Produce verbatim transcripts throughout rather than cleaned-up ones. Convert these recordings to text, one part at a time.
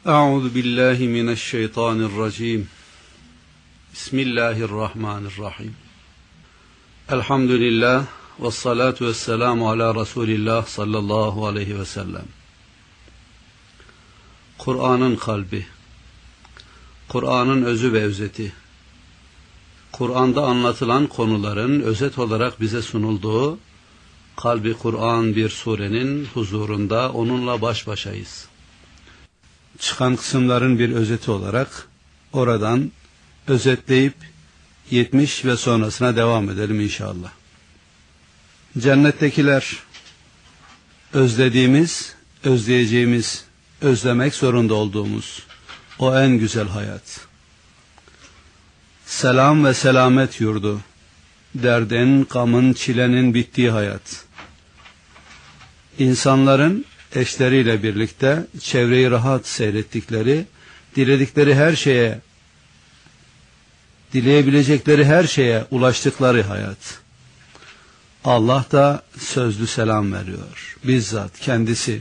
Euzu billahi mineşşeytanirracim. Bismillahirrahmanirrahim. Elhamdülillah ve salatu vesselamu ala Resulillah sallallahu aleyhi ve sellem. Kur'an'ın kalbi, Kur'an'ın özü ve özeti, Kur'an'da anlatılan konuların özet olarak bize sunulduğu kalbi Kur'an bir surenin huzurunda onunla baş başayız. Çıkan kısımların bir özeti olarak oradan özetleyip yetmiş ve sonrasına devam edelim inşallah. Cennettekiler özlediğimiz, özleyeceğimiz, özlemek zorunda olduğumuz o en güzel hayat. Selam ve selamet yurdu, derdin, gamın, çilenin bittiği hayat. İnsanların eşleriyle birlikte çevreyi rahat seyrettikleri, diledikleri her şeye, dileyebilecekleri her şeye ulaştıkları hayat. Allah da sözlü selam veriyor. Bizzat kendisi.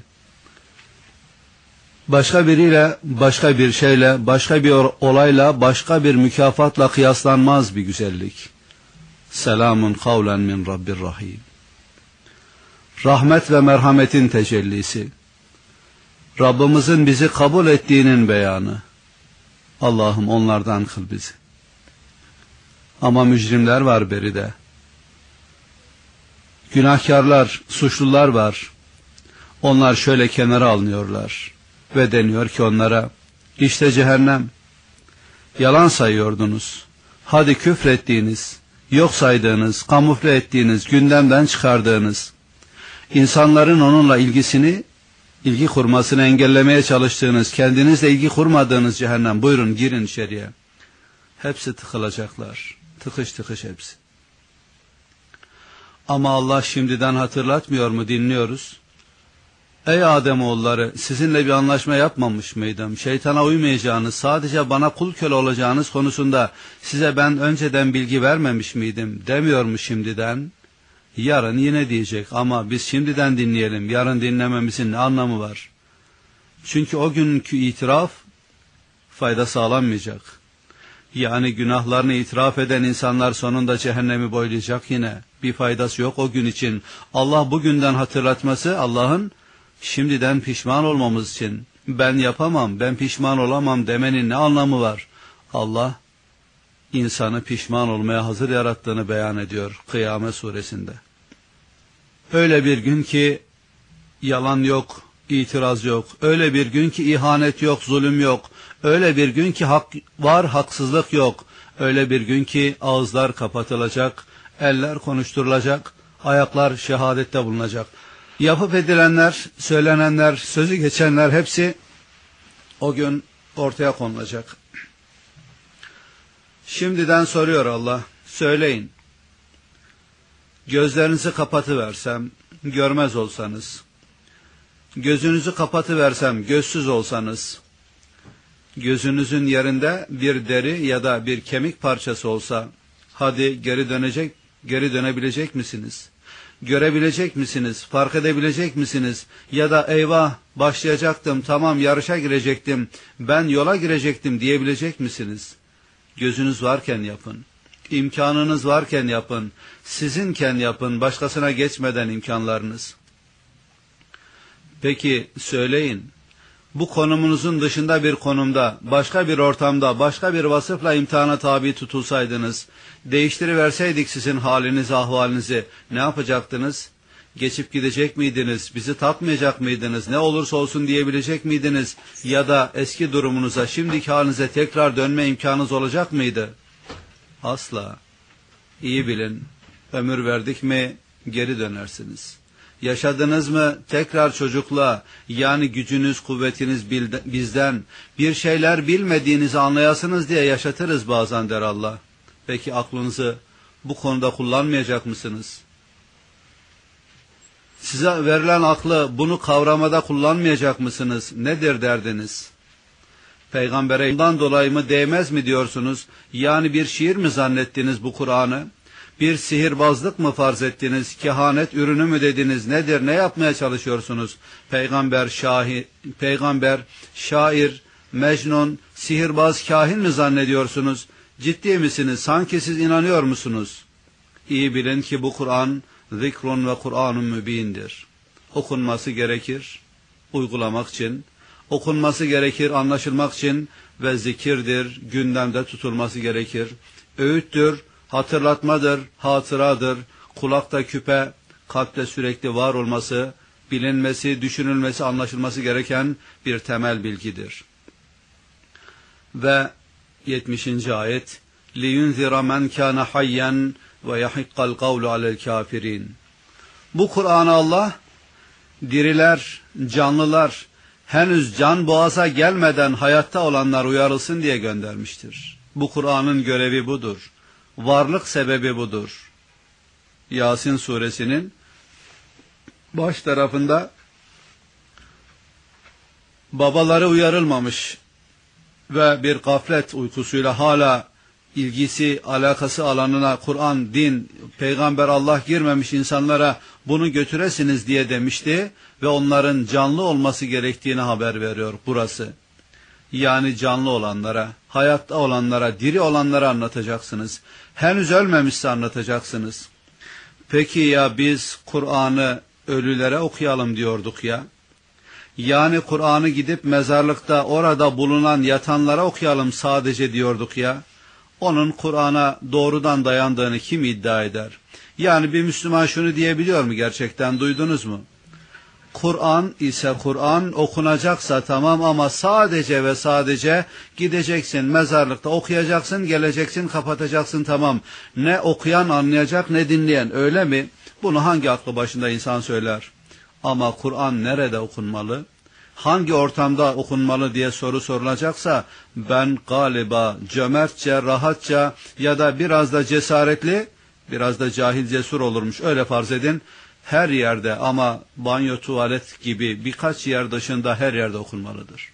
Başka biriyle, başka bir şeyle, başka bir olayla, başka bir mükafatla kıyaslanmaz bir güzellik. Selamun kavlen min Rabbir Rahim. Rahmet ve merhametin tecellisi. Rabbimizin bizi kabul ettiğinin beyanı. Allah'ım onlardan kıl bizi. Ama mücrimler var beride. Günahkarlar, suçlular var. Onlar şöyle kenara alınıyorlar. Ve deniyor ki onlara, işte cehennem. Yalan sayıyordunuz. Hadi küfrettiğiniz, yok saydığınız, kamufle ettiğiniz, gündemden çıkardığınız, İnsanların onunla ilgisini, ilgi kurmasını engellemeye çalıştığınız, kendinizle ilgi kurmadığınız cehennem, buyurun girin içeriye. Hepsi tıkılacaklar. Tıkış tıkış hepsi. Ama Allah şimdiden hatırlatmıyor mu, dinliyoruz? Ey Ademoğulları, sizinle bir anlaşma yapmamış mıydım? Şeytana uymayacağınız, sadece bana kul köle olacağınız konusunda size ben önceden bilgi vermemiş miydim? Demiyor mu şimdiden? Yarın yine diyecek ama biz şimdiden dinleyelim. Yarın dinlememizin ne anlamı var? Çünkü o günkü itiraf fayda sağlanmayacak. Yani günahlarını itiraf eden insanlar sonunda cehennemi boylayacak yine. Bir faydası yok o gün için. Allah bugünden hatırlatması, Allah'ın şimdiden pişman olmamız için. Ben yapamam, ben pişman olamam demenin ne anlamı var? Allah insanı pişman olmaya hazır yarattığını beyan ediyor Kıyamet suresinde. Öyle bir gün ki yalan yok, itiraz yok. Öyle bir gün ki ihanet yok, zulüm yok. Öyle bir gün ki hak var, haksızlık yok. Öyle bir gün ki ağızlar kapatılacak, eller konuşturulacak, ayaklar şehadette bulunacak. Yapıp edilenler, söylenenler, sözü geçenler hepsi o gün ortaya konulacak. Şimdiden soruyor Allah, söyleyin. Gözlerinizi kapatıversem, görmez olsanız, gözünüzü kapatıversem, gözsüz olsanız, gözünüzün yerinde bir deri ya da bir kemik parçası olsa, hadi geri dönecek, geri dönebilecek misiniz? Görebilecek misiniz? Fark edebilecek misiniz? Ya da eyvah başlayacaktım, tamam yarışa girecektim, ben yola girecektim diyebilecek misiniz? Gözünüz varken yapın. İmkanınız varken yapın. Sizinken yapın. Başkasına geçmeden imkanlarınız. Peki söyleyin. Bu konumunuzun dışında bir konumda, başka bir ortamda, başka bir vasıfla imtihana tabi tutulsaydınız, değiştiriverseydik sizin halinizi, ahvalinizi, ne yapacaktınız? Geçip gidecek miydiniz? Bizi tatmayacak mıydınız? Ne olursa olsun diyebilecek miydiniz? Ya da eski durumunuza, şimdiki halinize tekrar dönme imkanınız olacak mıydı? Asla. İyi bilin, ömür verdik mi geri dönersiniz. Yaşadınız mı tekrar çocukla, yani gücünüz, kuvvetiniz bizden, bir şeyler bilmediğinizi anlayasınız diye yaşatırız bazen der Allah. Peki aklınızı bu konuda kullanmayacak mısınız? Size verilen aklı bunu kavramada kullanmayacak mısınız? Nedir derdiniz? Peygambere bundan dolayı mı değmez mi diyorsunuz? Yani bir şiir mi zannettiniz bu Kur'an'ı? Bir sihirbazlık mı farz ettiniz? Kehanet ürünü mü dediniz? Nedir? Ne yapmaya çalışıyorsunuz? Peygamber şahi, peygamber şair, Mecnun, sihirbaz, kahin mi zannediyorsunuz? Ciddi misiniz? Sanki siz inanıyor musunuz? İyi bilin ki bu Kur'an zikrun ve Kur'an-ı mübindir. Okunması gerekir, uygulamak için. Okunması gerekir, anlaşılmak için ve zikirdir, gündemde tutulması gerekir. Öğüttür, hatırlatmadır, hatıradır, kulakta küpe, kalpte sürekli var olması, bilinmesi, düşünülmesi, anlaşılması gereken bir temel bilgidir. Ve yetmişinci ayet لِيُنْذِرَ مَنْ كَانَ حَيًّا وَيَحِقَّ الْقَوْلُ عَلَى الْكَافِرِينَ. Bu Kur'an'ı Allah diriler, canlılar, henüz can boğaza gelmeden hayatta olanlar uyarılsın diye göndermiştir. Bu Kur'an'ın görevi budur. Varlık sebebi budur. Yasin suresinin baş tarafında babaları uyarılmamış ve bir gaflet uykusuyla hala ilgisi, alakası alanına Kur'an, din, peygamber Allah girmemiş insanlara bunu götüresiniz diye demişti ve onların canlı olması gerektiğini haber veriyor burası. Yani canlı olanlara, hayatta olanlara, diri olanlara anlatacaksınız. Henüz ölmemişse anlatacaksınız. Peki ya biz Kur'an'ı ölülere okuyalım diyorduk ya. Yani Kur'an'ı gidip mezarlıkta orada bulunan yatanlara okuyalım sadece diyorduk ya. Onun Kur'an'a doğrudan dayandığını kim iddia eder? Yani bir Müslüman şunu diyebiliyor mu gerçekten, duydunuz mu? Kur'an ise Kur'an okunacaksa tamam ama sadece ve sadece gideceksin mezarlıkta okuyacaksın, geleceksin, kapatacaksın, tamam. Ne okuyan anlayacak ne dinleyen, öyle mi? Bunu hangi aklı başında insan söyler? Ama Kur'an nerede okunmalı? Hangi ortamda okunmalı diye soru sorulacaksa ben galiba cömertçe, rahatça ya da biraz da cesaretli, biraz da cahil cesur olurmuş, öyle farz edin. Her yerde ama banyo, tuvalet gibi birkaç yer dışında her yerde okunmalıdır.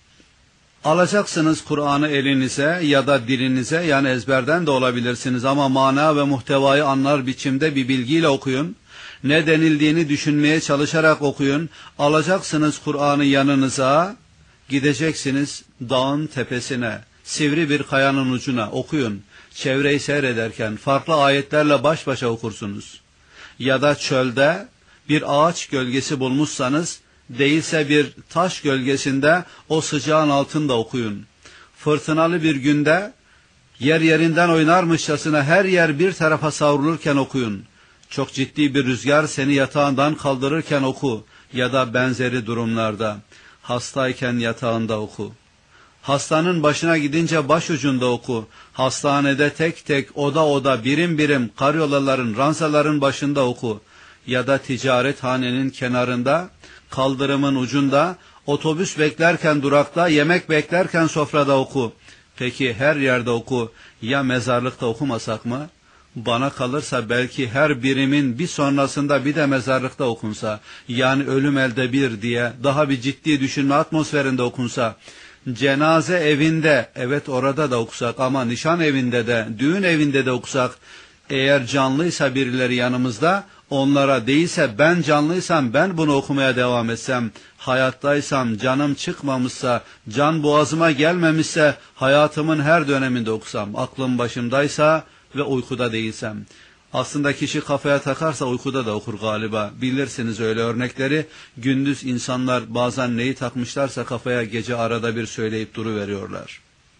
Alacaksınız Kur'an'ı elinize ya da dilinize, yani ezberden de olabilirsiniz ama mana ve muhtevayı anlar biçimde bir bilgiyle okuyun. Ne denildiğini düşünmeye çalışarak okuyun. Alacaksınız Kur'an'ı yanınıza, gideceksiniz dağın tepesine, sivri bir kayanın ucuna okuyun. Çevreyi seyrederken farklı ayetlerle baş başa okursunuz. Ya da çölde bir ağaç gölgesi bulmuşsanız, değilse bir taş gölgesinde o sıcağın altında okuyun. Fırtınalı bir günde yer yerinden oynarmışçasına her yer bir tarafa savrulurken okuyun. Çok ciddi bir rüzgar seni yatağından kaldırırken oku ya da benzeri durumlarda. Hastayken yatağında oku. Hastanın başına gidince başucunda oku. Hastanede tek tek, oda oda, birim birim, karyolaların, ranzaların başında oku. Ya da ticarethanenin kenarında, kaldırımın ucunda, otobüs beklerken durakta, yemek beklerken sofrada oku. Peki her yerde oku, ya mezarlıkta okumasak mı? Bana kalırsa belki her birimin bir sonrasında bir de mezarlıkta okunsa, yani ölüm elde bir diye daha bir ciddi düşünme atmosferinde okunsa, cenaze evinde, evet orada da okusak ama nişan evinde de, düğün evinde de okusak, eğer canlıysa birileri yanımızda, onlara değilse ben canlıysam ben bunu okumaya devam etsem, hayattaysam, canım çıkmamışsa, can boğazıma gelmemişse hayatımın her döneminde okusam, aklım başımdaysa ve uykuda değilsem. Aslında kişi kafaya takarsa uykuda da okur galiba. Bilirsiniz öyle örnekleri. Gündüz insanlar bazen neyi takmışlarsa kafaya gece arada bir söyleyip duruveriyorlar.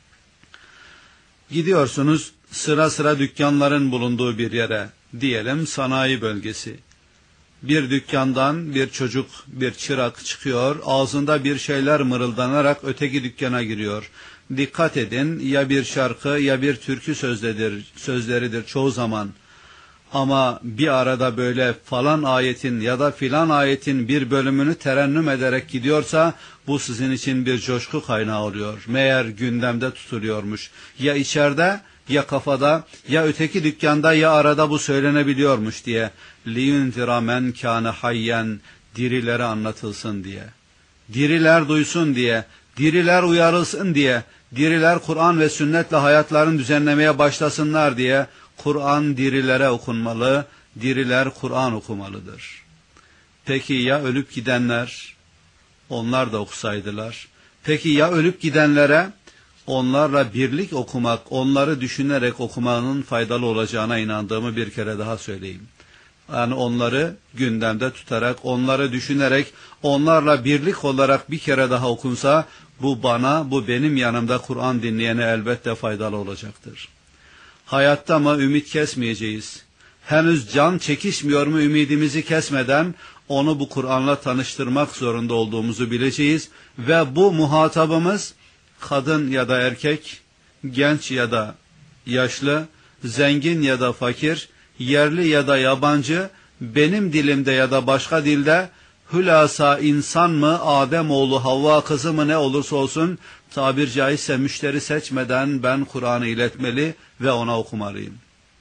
Gidiyorsunuz sıra sıra dükkanların bulunduğu bir yere, diyelim sanayi bölgesi. Bir dükkandan bir çocuk, bir çırak çıkıyor, ağzında bir şeyler mırıldanarak öteki dükkana giriyor. Dikkat edin, ya bir şarkı ya bir türkü sözleridir, sözleridir çoğu zaman. Ama bir arada böyle falan ayetin ya da filan ayetin bir bölümünü terennüm ederek gidiyorsa bu sizin için bir coşku kaynağı oluyor. Meğer gündemde tutuluyormuş. Ya içeride ya kafada ya öteki dükkanda ya arada bu söylenebiliyormuş diye. لِيُنْذِرَ مَنْ كَانَ حَيًّا, dirilere anlatılsın diye. Diriler duysun diye. Diriler uyarılsın diye. Diriler Kur'an ve sünnetle hayatlarını düzenlemeye başlasınlar diye. Kur'an dirilere okunmalı, diriler Kur'an okumalıdır. Peki ya ölüp gidenler? Onlar da okusaydılar. Peki ya ölüp gidenlere? Onlarla birlik okumak, onları düşünerek okumanın faydalı olacağına inandığımı bir kere daha söyleyeyim. Yani onları gündemde tutarak, onları düşünerek, onlarla birlik olarak bir kere daha okunsa, bu bana, bu benim yanımda Kur'an dinleyene elbette faydalı olacaktır. Hayatta mı ümit kesmeyeceğiz? Henüz can çekişmiyor mu ümidimizi kesmeden onu bu Kur'an'la tanıştırmak zorunda olduğumuzu bileceğiz ve bu muhatabımız kadın ya da erkek, genç ya da yaşlı, zengin ya da fakir, yerli ya da yabancı, benim dilimde ya da başka dilde, hülasa insan mı, Ademoğlu, Havva kızı mı ne olursa olsun, tabir caizse müşteri seçmeden ben Kur'an'ı iletmeli ve ona okumalıyım.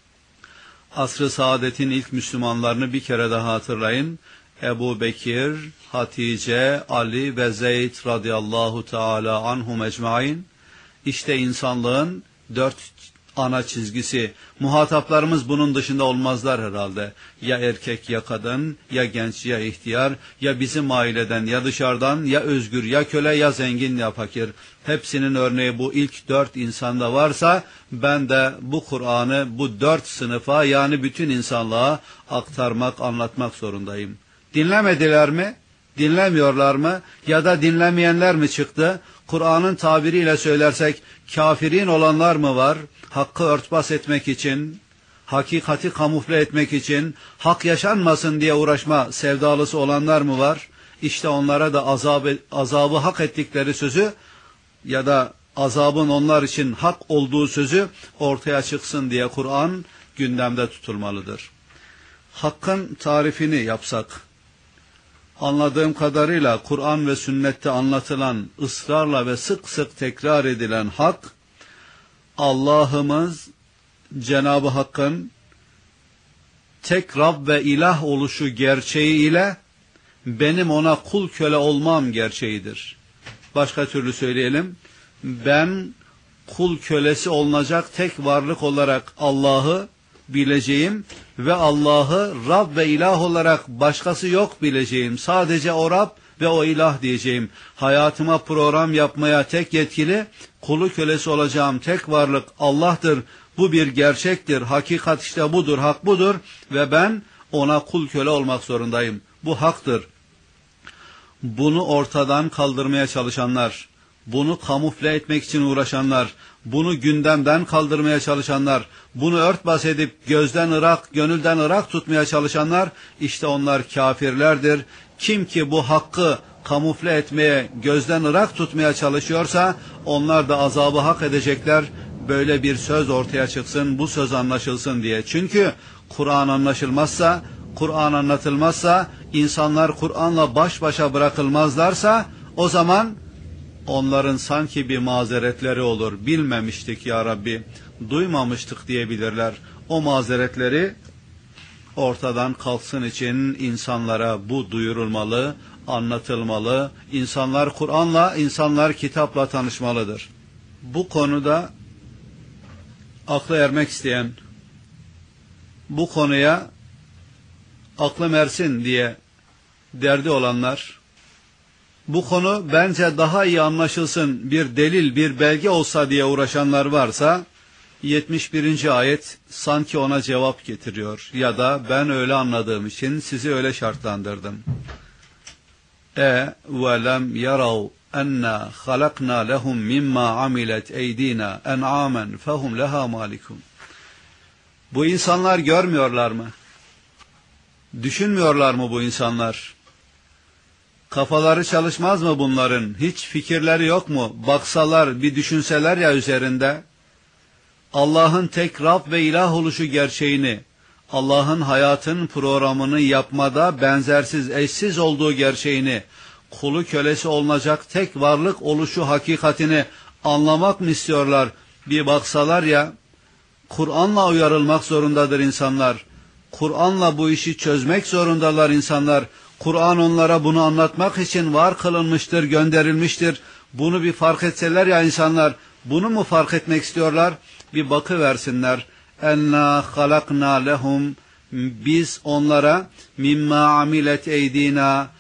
Asr-ı Saadet'in ilk Müslümanlarını bir kere daha hatırlayın. Ebu Bekir, Hatice, Ali ve Zeyd radıyallahu teala anhum ecmain. İşte insanlığın dört ana çizgisi. Muhataplarımız bunun dışında olmazlar herhalde. Ya erkek ya kadın, ya genç ya ihtiyar, ya bizim aileden ya dışarıdan, ya özgür ya köle ya zengin ya fakir. Hepsinin örneği bu ilk dört insanda varsa ben de bu Kur'an'ı bu dört sınıfa yani bütün insanlığa aktarmak, anlatmak zorundayım. Dinlemediler mi? Dinlemiyorlar mı? Ya da dinlemeyenler mi çıktı? Kur'an'ın tabiriyle söylersek kafirin olanlar mı var? Hakkı örtbas etmek için, hakikati kamufle etmek için, hak yaşanmasın diye uğraşma sevdalısı olanlar mı var? İşte onlara da azabı, azabı hak ettikleri sözü ya da azabın onlar için hak olduğu sözü ortaya çıksın diye Kur'an gündemde tutulmalıdır. Hakkın tarifini yapsak, anladığım kadarıyla Kur'an ve sünnette anlatılan, ısrarla ve sık sık tekrar edilen hak, Allah'ımız Cenab-ı Hakk'ın tek Rab ve ilah oluşu gerçeği ile benim ona kul köle olmam gerçeğidir. Başka türlü söyleyelim, ben kul kölesi olunacak tek varlık olarak Allah'ı bileceğim ve Allah'ı Rab ve ilah olarak başkası yok bileceğim. Sadece o Rab ve o ilah diyeceğim. Hayatıma program yapmaya tek yetkili, kulu kölesi olacağım tek varlık Allah'tır. Bu bir gerçektir. Hakikat işte budur, hak budur ve ben ona kul köle olmak zorundayım. Bu haktır. Bunu ortadan kaldırmaya çalışanlar, bunu kamufle etmek için uğraşanlar, bunu gündemden kaldırmaya çalışanlar, bunu örtbas edip gözden ırak, gönülden ırak tutmaya çalışanlar, işte onlar kafirlerdir. Kim ki bu hakkı kamufle etmeye, gözden ırak tutmaya çalışıyorsa, onlar da azabı hak edecekler. Böyle bir söz ortaya çıksın, bu söz anlaşılsın diye. Çünkü Kur'an anlaşılmazsa, Kur'an anlatılmazsa, insanlar Kur'an'la baş başa bırakılmazlarsa, o zaman onların sanki bir mazeretleri olur. Bilmemiştik ya Rabbi, duymamıştık diyebilirler. O mazeretleri ortadan kalksın için insanlara bu duyurulmalı, anlatılmalı. İnsanlar Kur'an'la, insanlar kitapla tanışmalıdır. Bu konuda aklı ermek isteyen, bu konuya aklım ersin diye derdi olanlar, bu konu bence daha iyi anlaşılsın, bir delil, bir belge olsa diye uğraşanlar varsa, yetmiş birinci ayet sanki ona cevap getiriyor. Ya da ben öyle anladığım için sizi öyle şartlandırdım. E ve lem yarav enna halakna lehum mimma amilet eydina en'amen fehum leha malikun. Bu insanlar görmüyorlar mı? Düşünmüyorlar mı bu insanlar? Kafaları çalışmaz mı bunların? Hiç fikirleri yok mu? Baksalar, bir düşünseler ya üzerinde. Allah'ın tek Rab ve ilah oluşu gerçeğini, Allah'ın hayatın programını yapmada benzersiz, eşsiz olduğu gerçeğini, kulu kölesi olunacak tek varlık oluşu hakikatini anlamak mı istiyorlar? Bir baksalar ya, Kur'an'la uyarılmak zorundadır insanlar. Kur'an'la bu işi çözmek zorundalar insanlar. Kur'an onlara bunu anlatmak için var kılınmıştır, gönderilmiştir. Bunu bir fark etseler ya insanlar, bunu mu fark etmek istiyorlar? Bir bakıversinler. Enna halakna lehum, biz onlara mimma amilet eydina,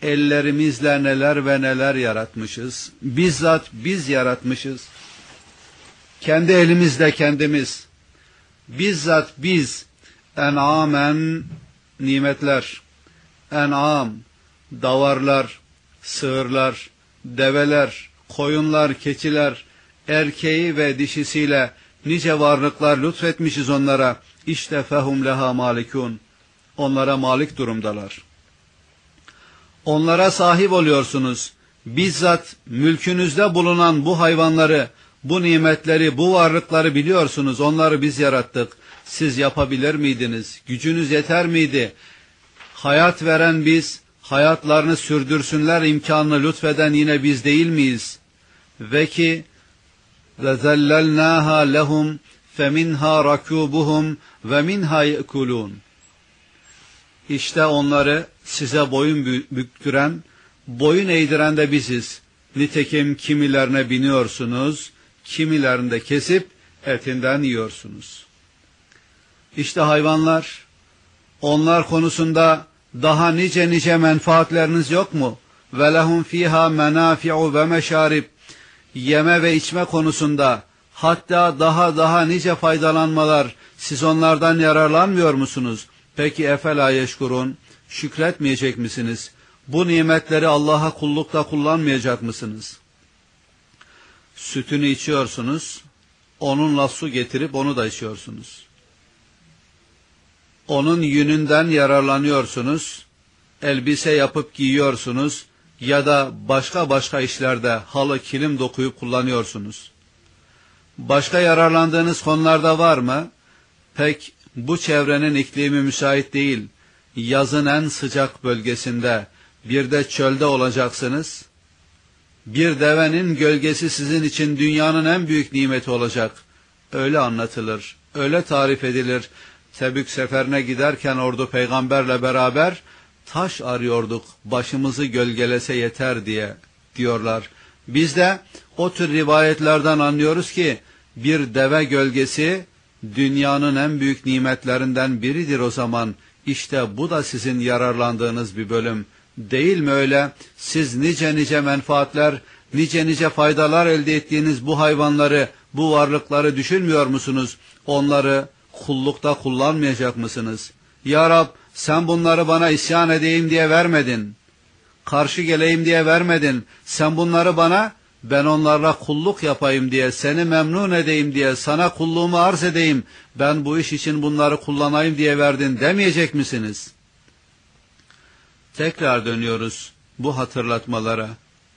ellerimizle neler ve neler yaratmışız. Bizzat biz yaratmışız. Kendi elimizle kendimiz. Bizzat biz en'amen nimetler, en'am, davarlar, sığırlar, develer, koyunlar, keçiler, erkeği ve dişisiyle nice varlıklar lütfetmişiz onlara. İşte fehum leha malikun. Onlara malik durumdalar. Onlara sahip oluyorsunuz. Bizzat mülkünüzde bulunan bu hayvanları, bu nimetleri, bu varlıkları biliyorsunuz. Onları biz yarattık. Siz yapabilir miydiniz? Gücünüz yeter miydi? Hayat veren biz, hayatlarını sürdürsünler imkanını lütfeden yine biz değil miyiz? Ve ki وَذَلَّلْنَاهَا لَهُمْ فَمِنْهَا رَكُوبُهُمْ وَمِنْهَا يَأْكُلُونَ. İşte onları size boyun büktüren, boyun eğdiren de biziz. Nitekim kimilerine biniyorsunuz, kimilerinde kesip etinden yiyorsunuz. İşte hayvanlar, onlar konusunda daha nice nice menfaatleriniz yok mu? وَلَهُمْ ف۪يهَا مَنَافِعُ وَمَشَارِبُ. Yeme ve içme konusunda hatta daha daha nice faydalanmalar, siz onlardan yararlanmıyor musunuz? Peki efela yeşkurun, şükretmeyecek misiniz? Bu nimetleri Allah'a kullukta kullanmayacak mısınız? Sütünü içiyorsunuz, onunla su getirip onu da içiyorsunuz. Onun yününden yararlanıyorsunuz, elbise yapıp giyiyorsunuz ya da başka başka işlerde halı, kilim dokuyup kullanıyorsunuz. Başka yararlandığınız konularda var mı? Pek bu çevrenin iklimi müsait değil. Yazın en sıcak bölgesinde, bir de çölde olacaksınız. Bir devenin gölgesi sizin için dünyanın en büyük nimeti olacak. Öyle anlatılır, öyle tarif edilir. Tebük seferine giderken ordu peygamberle beraber taş arıyorduk, başımızı gölgelese yeter diye diyorlar. Biz de o tür rivayetlerden anlıyoruz ki bir deve gölgesi dünyanın en büyük nimetlerinden biridir o zaman. İşte bu da sizin yararlandığınız bir bölüm. Değil mi öyle? Siz nice nice menfaatler, nice nice faydalar elde ettiğiniz bu hayvanları, bu varlıkları düşünmüyor musunuz? Onları kullukta kullanmayacak mısınız? Ya Rab, sen bunları bana isyan edeyim diye vermedin. Karşı geleyim diye vermedin. Sen bunları bana, ben onlarla kulluk yapayım diye, seni memnun edeyim diye, sana kulluğumu arz edeyim, ben bu iş için bunları kullanayım diye verdin demeyecek misiniz? Tekrar dönüyoruz bu hatırlatmalara.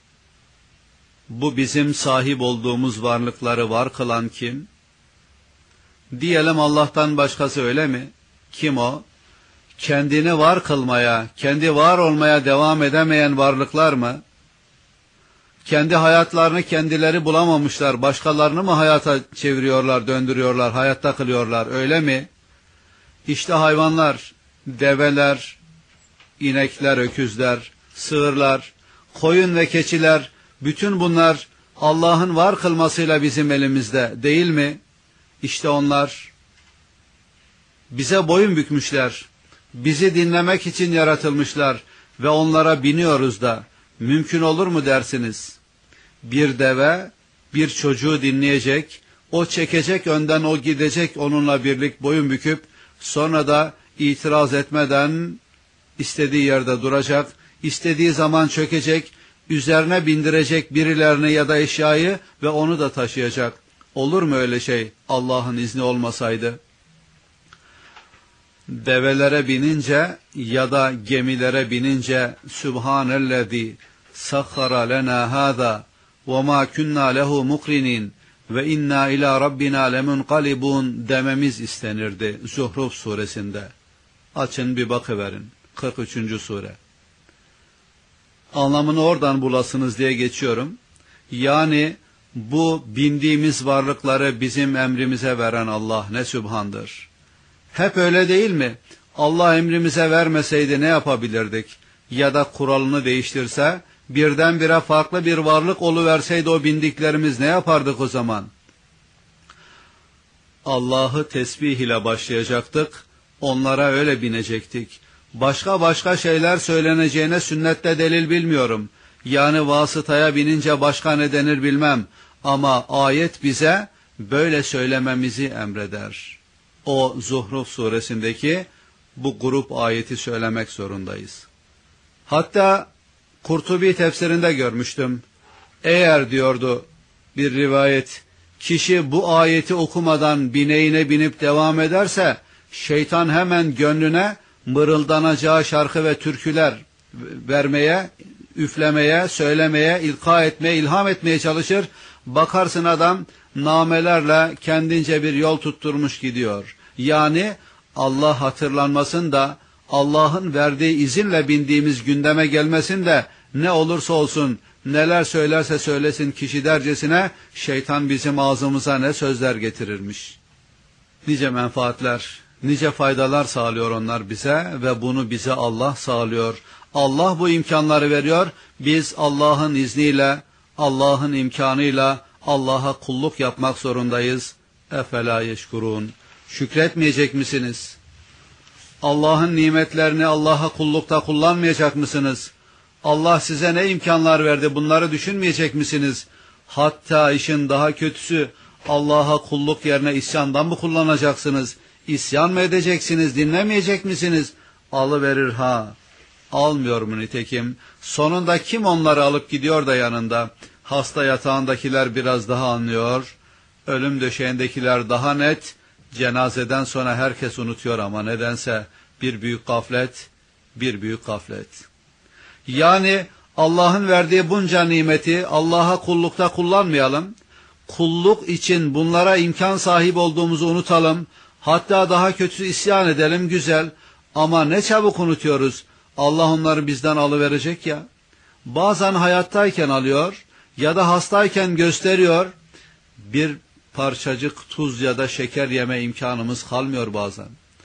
Bu bizim sahip olduğumuz varlıkları var kılan kim? Diyelim Allah'tan başkası, öyle mi? Kim o? Kendini var kılmaya, kendi var olmaya devam edemeyen varlıklar mı? Kendi hayatlarını kendileri bulamamışlar, başkalarını mı hayata çeviriyorlar, döndürüyorlar, hayatta kılıyorlar, öyle mi? İşte hayvanlar, develer, inekler, öküzler, sığırlar, koyun ve keçiler, bütün bunlar Allah'ın var kılmasıyla bizim elimizde, değil mi? İşte onlar bize boyun bükmüşler, bizi dinlemek için yaratılmışlar ve onlara biniyoruz da, mümkün olur mu dersiniz? Bir deve bir çocuğu dinleyecek, o çekecek önden, o gidecek onunla birlik boyun büküp, sonra da itiraz etmeden istediği yerde duracak, istediği zaman çökecek, üzerine bindirecek birilerini ya da eşyayı ve onu da taşıyacak. Olur mu öyle şey Allah'ın izni olmasaydı? Develere binince ya da gemilere binince Sübhanellezî sakhara lena hâzâ ve mâ kunnâ lehu mukrinin ve inna ilâ rabbina lemunqalibun dememiz istenirdi Zuhruf suresinde. Açın bir bakıverin. kırk üçüncü sure. Anlamını oradan bulasınız diye geçiyorum. Yani bu bindiğimiz varlıkları bizim emrimize veren Allah ne sübhandır. Hep öyle değil mi? Allah emrimize vermeseydi ne yapabilirdik? Ya da kuralını değiştirse, birdenbire farklı bir varlık oluverseydi o bindiklerimiz ne yapardık o zaman? Allah'ı tesbih ile başlayacaktık, onlara öyle binecektik. Başka başka şeyler söyleneceğine sünnette delil bilmiyorum. Yani vasıtaya binince başka ne denir bilmem. Ama ayet bize böyle söylememizi emreder. O Zuhruf suresindeki bu grup ayeti söylemek zorundayız. Hatta Kurtubi tefsirinde görmüştüm. Eğer diyordu bir rivayet, kişi bu ayeti okumadan bineğine binip devam ederse, şeytan hemen gönlüne mırıldanacağı şarkı ve türküler vermeye, üflemeye, söylemeye, ilka etmeye, ilham etmeye çalışır. Bakarsın adam namelerle kendince bir yol tutturmuş gidiyor. Yani Allah hatırlanmasın da, Allah'ın verdiği izinle bindiğimiz gündeme gelmesin de, ne olursa olsun, neler söylerse söylesin kişi dercesine, şeytan bizim ağzımıza ne sözler getirirmiş. Nice menfaatler, nice faydalar sağlıyor onlar bize ve bunu bize Allah sağlıyor. Allah bu imkanları veriyor. Biz Allah'ın izniyle, Allah'ın imkanıyla Allah'a kulluk yapmak zorundayız. Efela yeşkurun. Şükretmeyecek misiniz? Allah'ın nimetlerini Allah'a kullukta kullanmayacak mısınız? Allah size ne imkanlar verdi, bunları düşünmeyecek misiniz? Hatta işin daha kötüsü, Allah'a kulluk yerine isyandan mı kullanacaksınız? İsyan mı edeceksiniz, dinlemeyecek misiniz? Alıverir ha. Almıyor mu nitekim? Sonunda kim onları alıp gidiyor da yanında? Hasta yatağındakiler biraz daha anlıyor. Ölüm döşeğindekiler daha net. Cenazeden sonra herkes unutuyor ama nedense bir büyük gaflet, bir büyük gaflet. Yani Allah'ın verdiği bunca nimeti Allah'a kullukta kullanmayalım. Kulluk için bunlara imkan sahibi olduğumuzu unutalım. Hatta daha kötüsü isyan edelim, güzel. Ama ne çabuk unutuyoruz. Allah onları bizden alıverecek ya. Bazen hayattayken alıyor ya da hastayken gösteriyor. Bir parçacık tuz ya da şeker yeme imkanımız kalmıyor bazen.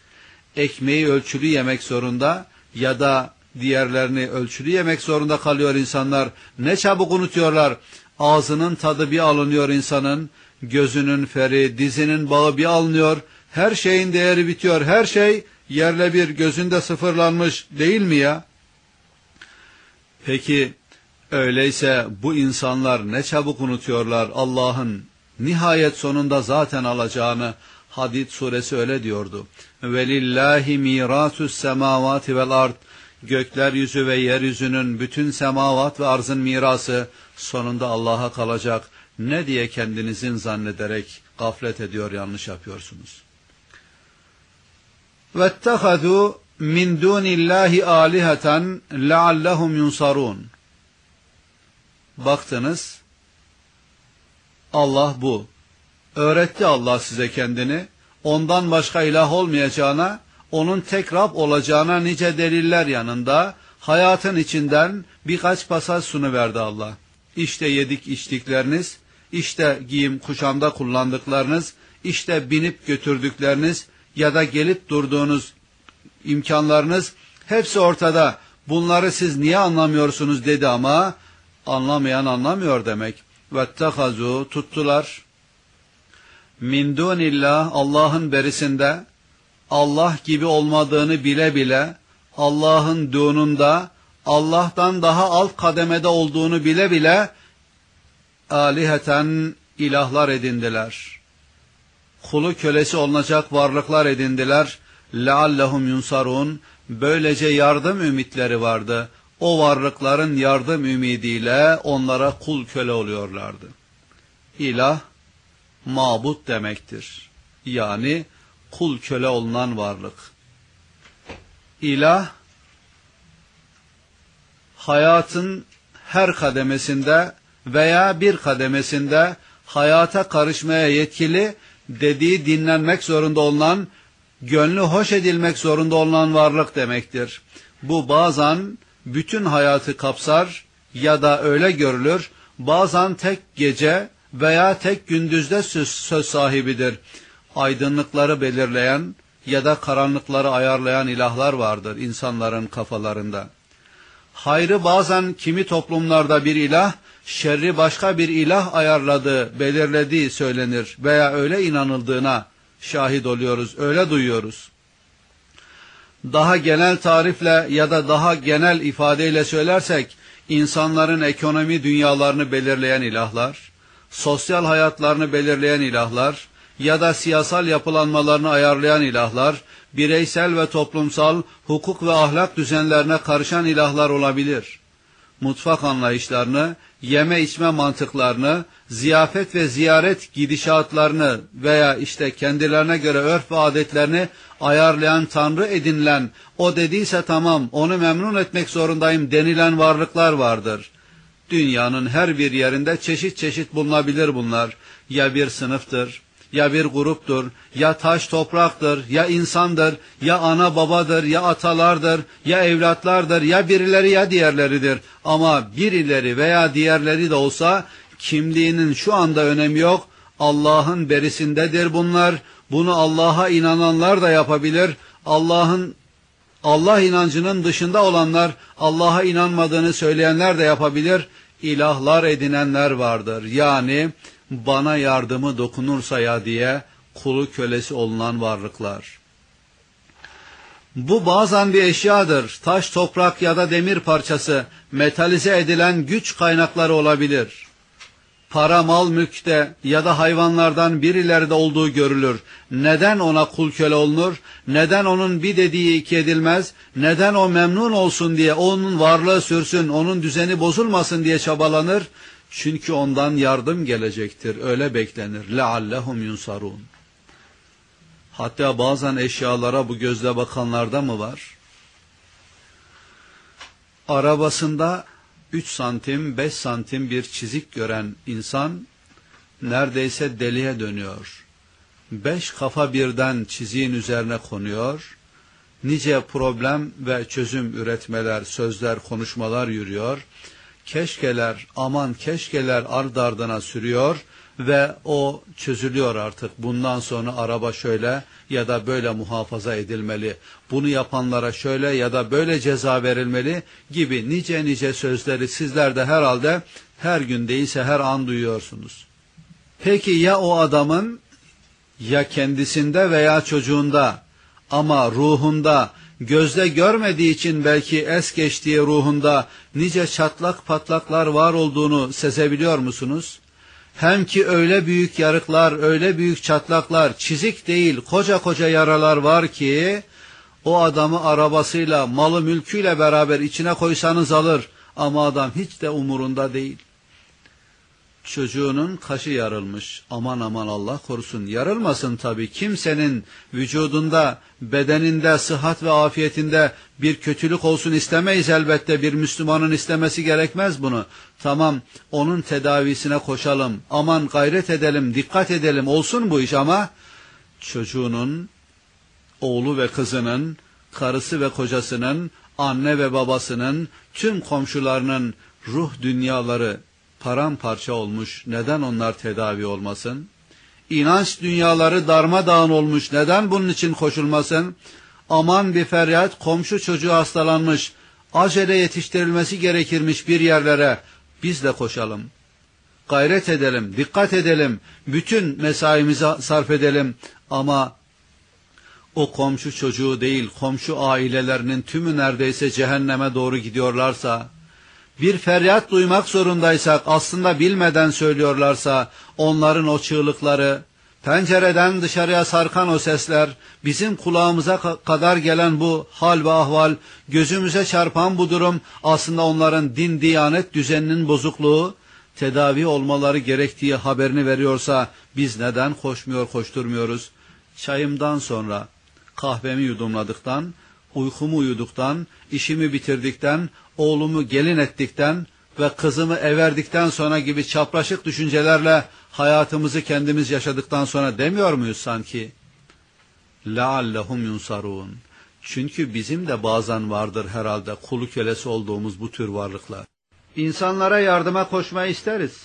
Ekmeği ölçülü yemek zorunda ya da diğerlerini ölçülü yemek zorunda kalıyor insanlar. Ne çabuk unutuyorlar. Ağzının tadı bir alınıyor insanın, gözünün feri, dizinin bağı bir alınıyor. Her şeyin değeri bitiyor. Her şey yerle bir, gözünde sıfırlanmış değil mi ya? Peki öyleyse bu insanlar ne çabuk unutuyorlar Allah'ın nihayet sonunda zaten alacağını. Hadid suresi öyle diyordu. Velillahi miratus semavati vel ard. Gökler yüzü ve yeryüzünün bütün semavat ve arzın mirası sonunda Allah'a kalacak. Ne diye kendinizin zannederek gaflet ediyor, yanlış yapıyorsunuz. وَاتَّخَذُوا مِنْ دُونِ اللّٰهِ آلِهَةً لَعَلَّهُمْ يُنْصَرُونَ. Baktınız, Allah bu. Öğretti Allah size kendini. Ondan başka ilah olmayacağına, onun tek Rab olacağına nice deliller yanında, hayatın içinden birkaç pasaj sunuverdi Allah. İşte yedik içtikleriniz, işte giyim kuşamda kullandıklarınız, işte binip götürdükleriniz ya da gelip durduğunuz imkanlarınız, hepsi ortada. Bunları siz niye anlamıyorsunuz dedi ama anlamayan anlamıyor demek. وَاتَّخَذُوا tuttular. Min dunillah, Allah'ın berisinde, Allah gibi olmadığını bile bile, Allah'ın dununda, Allah'tan daha alt kademede olduğunu bile bile, aliheten ilahlar edindiler. Kulu kölesi olunacak varlıklar edindiler. Leallehum yunsarun. Böylece yardım ümitleri vardı. O varlıkların yardım ümidiyle onlara kul köle oluyorlardı. İlah, mabut demektir. Yani kul köle olunan varlık. İlah, hayatın her kademesinde veya bir kademesinde hayata karışmaya yetkili, dediği dinlenmek zorunda olunan, gönlü hoş edilmek zorunda olan varlık demektir. Bu bazen bütün hayatı kapsar ya da öyle görülür, bazen tek gece veya tek gündüzde söz, söz sahibidir. Aydınlıkları belirleyen ya da karanlıkları ayarlayan ilahlar vardır insanların kafalarında. Hayrı bazen kimi toplumlarda bir ilah, şerri başka bir ilah ayarladığı, belirlediği söylenir veya öyle inanıldığına şahit oluyoruz, öyle duyuyoruz. Daha genel tarifle ya da daha genel ifadeyle söylersek, insanların ekonomi dünyalarını belirleyen ilahlar, sosyal hayatlarını belirleyen ilahlar ya da siyasal yapılanmalarını ayarlayan ilahlar, bireysel ve toplumsal hukuk ve ahlak düzenlerine karışan ilahlar olabilir. Mutfak anlayışlarını, yeme içme mantıklarını, ziyafet ve ziyaret gidişatlarını veya işte kendilerine göre örf ve adetlerini ayarlayan, tanrı edinilen, o dediyse tamam, onu memnun etmek zorundayım denilen varlıklar vardır. Dünyanın her bir yerinde çeşit çeşit bulunabilir bunlar. Ya bir sınıftır, ya bir gruptur, ya taş topraktır, ya insandır, ya ana babadır, ya atalardır, ya evlatlardır, ya birileri ya diğerleridir. Ama birileri veya diğerleri de olsa kimliğinin şu anda önemi yok. Allah'ın berisindedir bunlar. Bunu Allah'a inananlar da yapabilir. Allah'ın Allah inancının dışında olanlar, Allah'a inanmadığını söyleyenler de yapabilir. İlahlar edinenler vardır. Yani bana yardımı dokunursa ya diye kulu kölesi olunan varlıklar. Bu bazen bir eşyadır. Taş, toprak ya da demir parçası, metalize edilen güç kaynakları olabilir. Para, mal, mülkte ya da hayvanlardan birilerde olduğu görülür. Neden ona kul köle olunur? Neden onun bir dediği iki edilmez? Neden o memnun olsun diye, onun varlığı sürsün, onun düzeni bozulmasın diye çabalanır? Çünkü ondan yardım gelecektir. Öyle beklenir. لَعَلَّهُمْ يُنْصَرُونَ. Hatta bazen eşyalara bu gözle bakanlarda mı var? Arabasında üç santim, beş santim bir çizik gören insan neredeyse deliye dönüyor. Beş kafa birden çiziğin üzerine konuyor. Nice problem ve çözüm üretmeler, sözler, konuşmalar yürüyor. Keşkeler, aman keşkeler ard ardına sürüyor ve o çözülüyor artık. Bundan sonra araba şöyle ya da böyle muhafaza edilmeli. Bunu yapanlara şöyle ya da böyle ceza verilmeli gibi nice nice sözleri sizler de herhalde her gün değilse her an duyuyorsunuz. Peki ya o adamın ya kendisinde veya çocuğunda ama ruhunda, gözle görmediği için belki es geçtiği ruhunda nice çatlak patlaklar var olduğunu sezebiliyor musunuz? Hem ki öyle büyük yarıklar, öyle büyük çatlaklar, çizik değil koca koca yaralar var ki o adamı arabasıyla, malı mülküyle beraber içine koysanız alır ama adam hiç de umurunda değil. Çocuğunun kaşı yarılmış. Aman aman Allah korusun. Yarılmasın tabii. Kimsenin vücudunda, bedeninde, sıhhat ve afiyetinde bir kötülük olsun istemeyiz elbette. Bir Müslümanın istemesi gerekmez bunu. Tamam, onun tedavisine koşalım. Aman gayret edelim, dikkat edelim. Olsun bu iş ama çocuğunun, oğlu ve kızının, karısı ve kocasının, anne ve babasının, tüm komşularının ruh dünyaları paramparça olmuş, neden onlar tedavi olmasın? İnanç dünyaları darmadağın olmuş, neden bunun için koşulmasın? Aman bir feryat, komşu çocuğu hastalanmış, acele yetiştirilmesi gerekirmiş bir yerlere, biz de koşalım. Gayret edelim, dikkat edelim, bütün mesaimizi sarf edelim ama o komşu çocuğu değil, komşu ailelerinin tümü neredeyse cehenneme doğru gidiyorlarsa, bir feryat duymak zorundaysak, aslında bilmeden söylüyorlarsa, onların o çığlıkları, pencereden dışarıya sarkan o sesler, bizim kulağımıza kadar gelen bu hal ve ahval, gözümüze çarpan bu durum, aslında onların din, diyanet düzeninin bozukluğu, tedavi olmaları gerektiği haberini veriyorsa, biz neden koşmuyor, koşturmuyoruz? Çayımdan sonra, kahvemi yudumladıktan, uykumu uyuduktan, işimi bitirdikten, oğlumu gelin ettikten ve kızımı everdikten sonra gibi çapraşık düşüncelerle hayatımızı kendimiz yaşadıktan sonra demiyor muyuz sanki? لَعَلَّهُمْ يُنْصَرُونَ. Çünkü bizim de bazen vardır herhalde kulu kölesi olduğumuz bu tür varlıklar. İnsanlara yardıma koşmayı isteriz.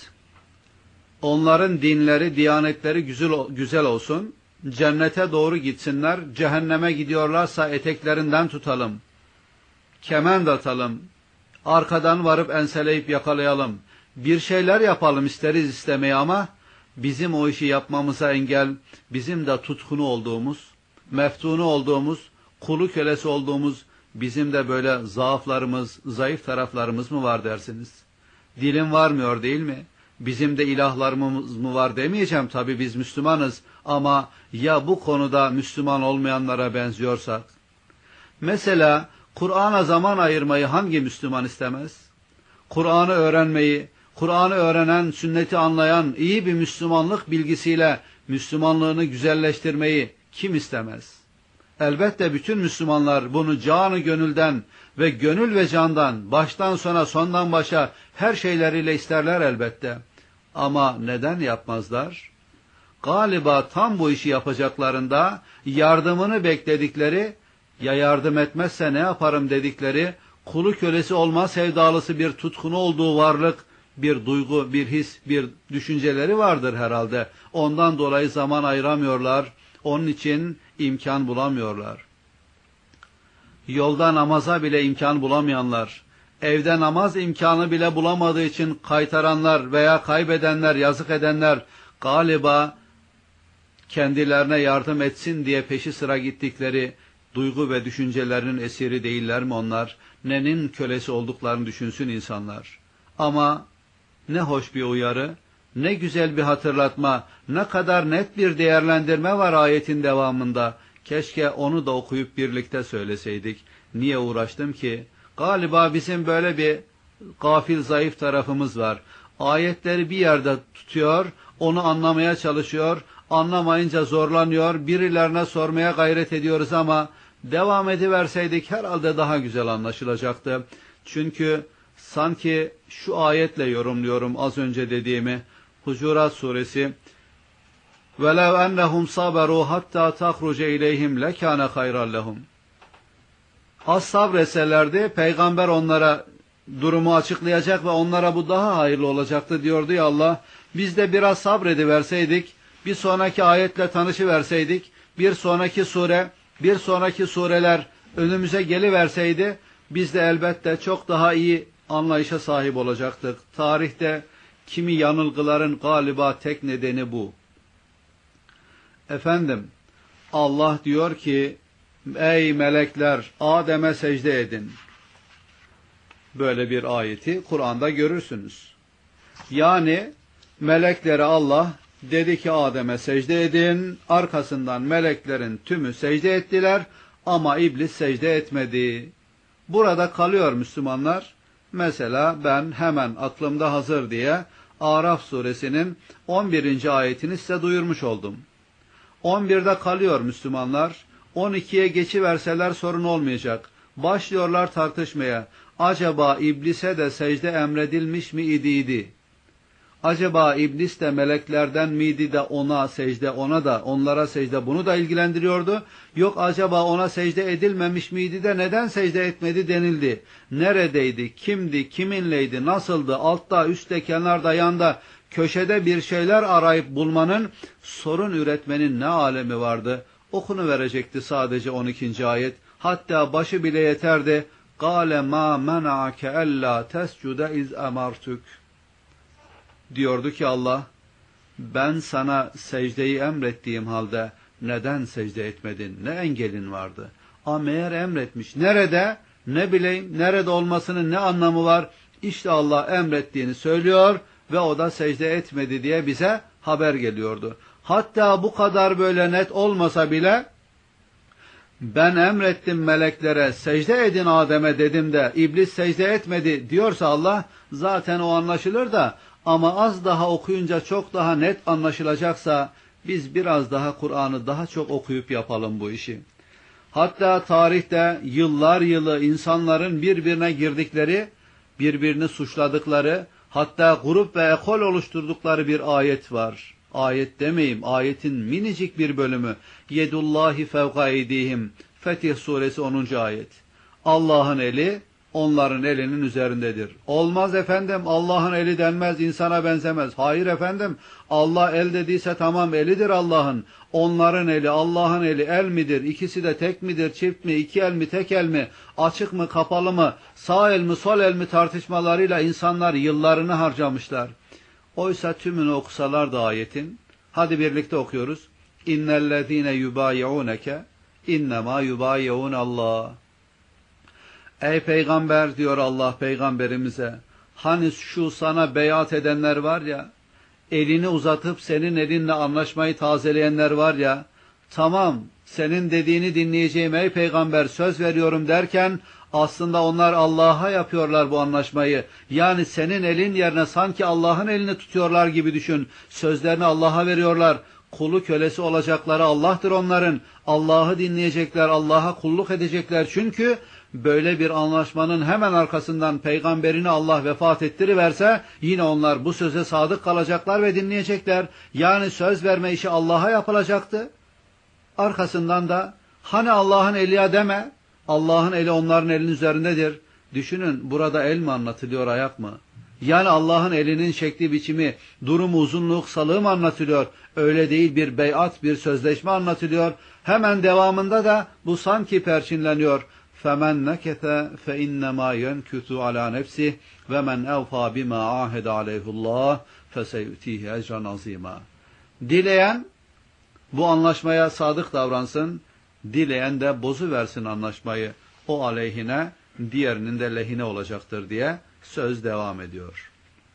Onların dinleri, diyanetleri güzel, güzel olsun, cennete doğru gitsinler, cehenneme gidiyorlarsa eteklerinden tutalım, kement atalım, arkadan varıp enseleyip yakalayalım, bir şeyler yapalım isteriz istemeyi ama bizim o işi yapmamıza engel, bizim de tutkunu olduğumuz, meftunu olduğumuz, kulu kölesi olduğumuz bizim de böyle zaaflarımız, zayıf taraflarımız mı var dersiniz? Dilim varmıyor değil mi? Bizim de ilahlarımız mı var demeyeceğim, tabii biz Müslümanız ama ya bu konuda Müslüman olmayanlara benziyorsak? Mesela Kur'an'a zaman ayırmayı hangi Müslüman istemez? Kur'an'ı öğrenmeyi, Kur'an'ı öğrenen, sünneti anlayan iyi bir Müslümanlık bilgisiyle Müslümanlığını güzelleştirmeyi kim istemez? Elbette bütün Müslümanlar bunu canı gönülden ve gönül ve candan, baştan sona sondan başa her şeyleriyle isterler elbette. Ama neden yapmazlar? Galiba tam bu işi yapacaklarında yardımını bekledikleri, ya yardım etmezse ne yaparım dedikleri, kulu kölesi olma sevdalısı bir tutkunu olduğu varlık, bir duygu, bir his, bir düşünceleri vardır herhalde. Ondan dolayı zaman ayıramıyorlar, onun için imkan bulamıyorlar. Yolda namaza bile imkan bulamayanlar, evde namaz imkanı bile bulamadığı için kaytaranlar veya kaybedenler, yazık edenler, galiba kendilerine yardım etsin diye peşi sıra gittikleri duygu ve düşüncelerinin esiri değiller mi onlar? Nenin kölesi olduklarını düşünsün insanlar. Ama ne hoş bir uyarı, ne güzel bir hatırlatma, ne kadar net bir değerlendirme var ayetin devamında. Keşke onu da okuyup birlikte söyleseydik. Niye uğraştım ki? Galiba bizim böyle bir gafil, zayıf tarafımız var. Ayetleri bir yerde tutuyor, onu anlamaya çalışıyor, anlamayınca zorlanıyor, birilerine sormaya gayret ediyoruz ama devam ediverseydik herhalde daha güzel anlaşılacaktı. Çünkü sanki şu ayetle yorumluyorum az önce dediğimi. Hucurat suresi وَلَوْ أَنَّهُمْ صَبَرُوا حَتَّى تَخْرُجَ اِلَيْهِمْ لَكَانَ خَيْرًا لَهُمْ. Az sabretselerdi peygamber onlara durumu açıklayacak ve onlara bu daha hayırlı olacaktı diyordu ya Allah. Biz de biraz sabrediverseydik, bir sonraki ayetle tanışıverseydik, bir sonraki sure, bir sonraki sureler önümüze geliverseydi, biz de elbette çok daha iyi anlayışa sahip olacaktık. Tarihte kimi yanılgıların galiba tek nedeni bu. Efendim, Allah diyor ki, ey melekler, Adem'e secde edin. Böyle bir ayeti Kur'an'da görürsünüz. Yani melekleri Allah dedi ki Adem'e secde edin, arkasından meleklerin tümü secde ettiler ama iblis secde etmedi. Burada kalıyor Müslümanlar. Mesela ben hemen aklımda hazır diye Araf suresinin on birinci ayetini size duyurmuş oldum. on birde kalıyor Müslümanlar. on ikiye geçiverseler sorun olmayacak. Başlıyorlar tartışmaya. Acaba iblise de secde emredilmiş mi idiydi? Acaba iblis de meleklerden miydi de ona secde, ona da, onlara secde bunu da ilgilendiriyordu? Yok acaba ona secde edilmemiş miydi de neden secde etmedi denildi? Neredeydi, kimdi, kiminleydi, nasıldı, altta, üstte, kenarda, yanda, köşede bir şeyler arayıp bulmanın, sorun üretmenin ne alemi vardı? Okunu verecekti sadece on ikinci ayet. Hatta başı bile yeterdi. قَالَ مَا مَنَعَكَ أَلَّا تَسْجُدَ اِذْ اَمَرْتُكَ. Diyordu ki Allah, ben sana secdeyi emrettiğim halde neden secde etmedin? Ne engelin vardı? A meğer emretmiş. Nerede? Ne bileyim, nerede olmasının ne anlamı var? İşte Allah emrettiğini söylüyor ve o da secde etmedi diye bize haber geliyordu. Hatta bu kadar böyle net olmasa bile, ben emrettim meleklere secde edin Adem'e dedim de iblis secde etmedi diyorsa Allah, zaten o anlaşılır da, ama az daha okuyunca çok daha net anlaşılacaksa biz biraz daha Kur'an'ı daha çok okuyup yapalım bu işi. Hatta tarihte yıllar yılı insanların birbirine girdikleri, birbirini suçladıkları, hatta grup ve ekol oluşturdukları bir ayet var. Ayet demeyeyim, ayetin minicik bir bölümü. Yedullahi fevka eydihim. Fetih suresi onuncu ayet. Allah'ın eli onların elinin üzerindedir. Olmaz efendim, Allah'ın eli denmez, insana benzemez. Hayır efendim, Allah el dediyse tamam, elidir Allah'ın. Onların eli, Allah'ın eli el midir? İkisi de tek midir, çift mi, iki el mi, tek el mi, açık mı, kapalı mı, sağ el mi, sol el mi tartışmalarıyla insanlar yıllarını harcamışlar. Oysa tümünü okusalar da ayetin, hadi birlikte okuyoruz. İnnellezîne yubâyi'ûneke İnnemâ yubâyeûn Allah. Ey peygamber diyor Allah peygamberimize, hani şu sana beyat edenler var ya, elini uzatıp senin elinle anlaşmayı tazeleyenler var ya, tamam senin dediğini dinleyeceğim ey peygamber söz veriyorum derken, aslında onlar Allah'a yapıyorlar bu anlaşmayı. Yani senin elin yerine sanki Allah'ın elini tutuyorlar gibi düşün. Sözlerini Allah'a veriyorlar. Kulu kölesi olacakları Allah'tır onların. Allah'ı dinleyecekler, Allah'a kulluk edecekler. Çünkü böyle bir anlaşmanın hemen arkasından peygamberini Allah vefat ettiriverse yine onlar bu söze sadık kalacaklar ve dinleyecekler. Yani söz verme işi Allah'a yapılacaktı. Arkasından da hani Allah'ın eli ya deme. Allah'ın eli onların elinin üzerindedir. Düşünün burada el mi anlatılıyor, ayak mı? Yani Allah'ın elinin şekli biçimi, durumu, uzunluğu, kısalığı mı anlatılıyor? Öyle değil, bir beyat, bir sözleşme anlatılıyor. Hemen devamında da bu sanki perçinleniyor. فَمَنْ نَكَثَ فَاِنَّمَا يَنْكُتُ عَلَى نَفْسِهِ وَمَنْ اَوْفَى بِمَا عَاهَدَ عَلَيْهُ اللّٰهِ فَسَيُؤْتِيهِ اَجْرًا عَظِيمًا. Dileyen bu anlaşmaya sadık davransın, dileyen de bozuversin anlaşmayı. O aleyhine, diğerinin de lehine olacaktır diye söz devam ediyor.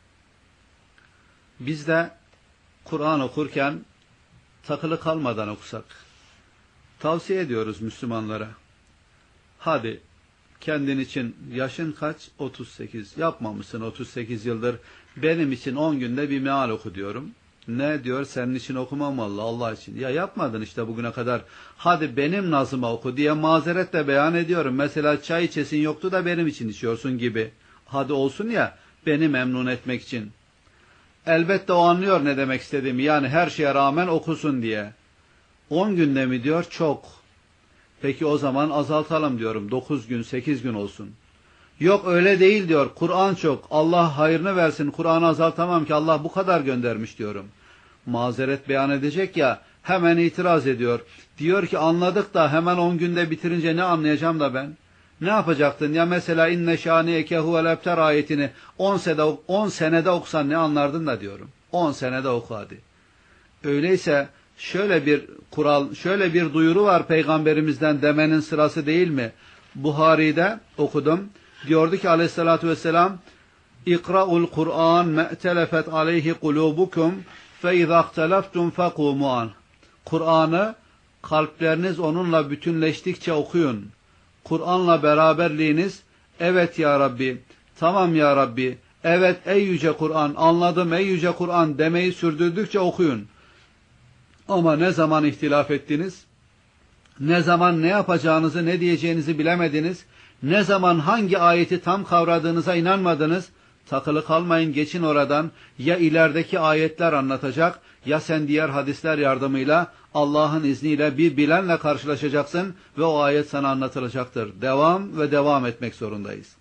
Biz de Kur'an okurken takılı kalmadan okusak. Tavsiye ediyoruz Müslümanlara. Hadi kendin için yaşın kaç? otuz sekiz. Yapmamışsın otuz sekiz yıldır. Benim için on günde bir meal oku diyorum. Ne diyor? Senin için okumam vallahi Allah için. Ya yapmadın işte bugüne kadar. Hadi benim nazıma oku diye mazeretle beyan ediyorum. Mesela çay içesin yoktu da benim için içiyorsun gibi. Hadi olsun ya beni memnun etmek için. Elbette o anlıyor ne demek istediğimi. Yani her şeye rağmen okusun diye. on günde mi diyor? Çok. Peki o zaman azaltalım diyorum. dokuz gün, sekiz gün olsun. Yok öyle değil diyor. Kur'an çok. Allah hayrını versin. Kur'an'ı azaltamam ki Allah bu kadar göndermiş diyorum. Mazeret beyan edecek ya hemen itiraz ediyor. Diyor ki anladık da hemen on günde bitirince ne anlayacağım da ben? Ne yapacaktın? Ya mesela inne şâniyeke huvel ebter ayetini on senede, on senede okusan ne anlardın da diyorum. on senede oku hadi. Öyleyse şöyle bir kural, şöyle bir duyuru var peygamberimizden demenin sırası değil mi? Buhari'de okudum. Diyordu ki aleyhissalatü vesselam İkra'ul Kur'an me'telefet aleyhi kulubukum fe izâ ihteleftum fekûmû an. Kur'an'ı kalpleriniz onunla bütünleştikçe okuyun. Kur'an'la beraberliğiniz evet ya Rabbi, tamam ya Rabbi, evet ey yüce Kur'an, anladım ey yüce Kur'an demeyi sürdürdükçe okuyun. Ama ne zaman ihtilaf ettiniz? Ne zaman ne yapacağınızı, ne diyeceğinizi bilemediniz? Ne zaman hangi ayeti tam kavradığınıza inanmadınız? Takılı kalmayın, geçin oradan. Ya ilerideki ayetler anlatacak, ya sen diğer hadisler yardımıyla Allah'ın izniyle bir bilenle karşılaşacaksın ve o ayet sana anlatılacaktır. Devam ve devam etmek zorundayız.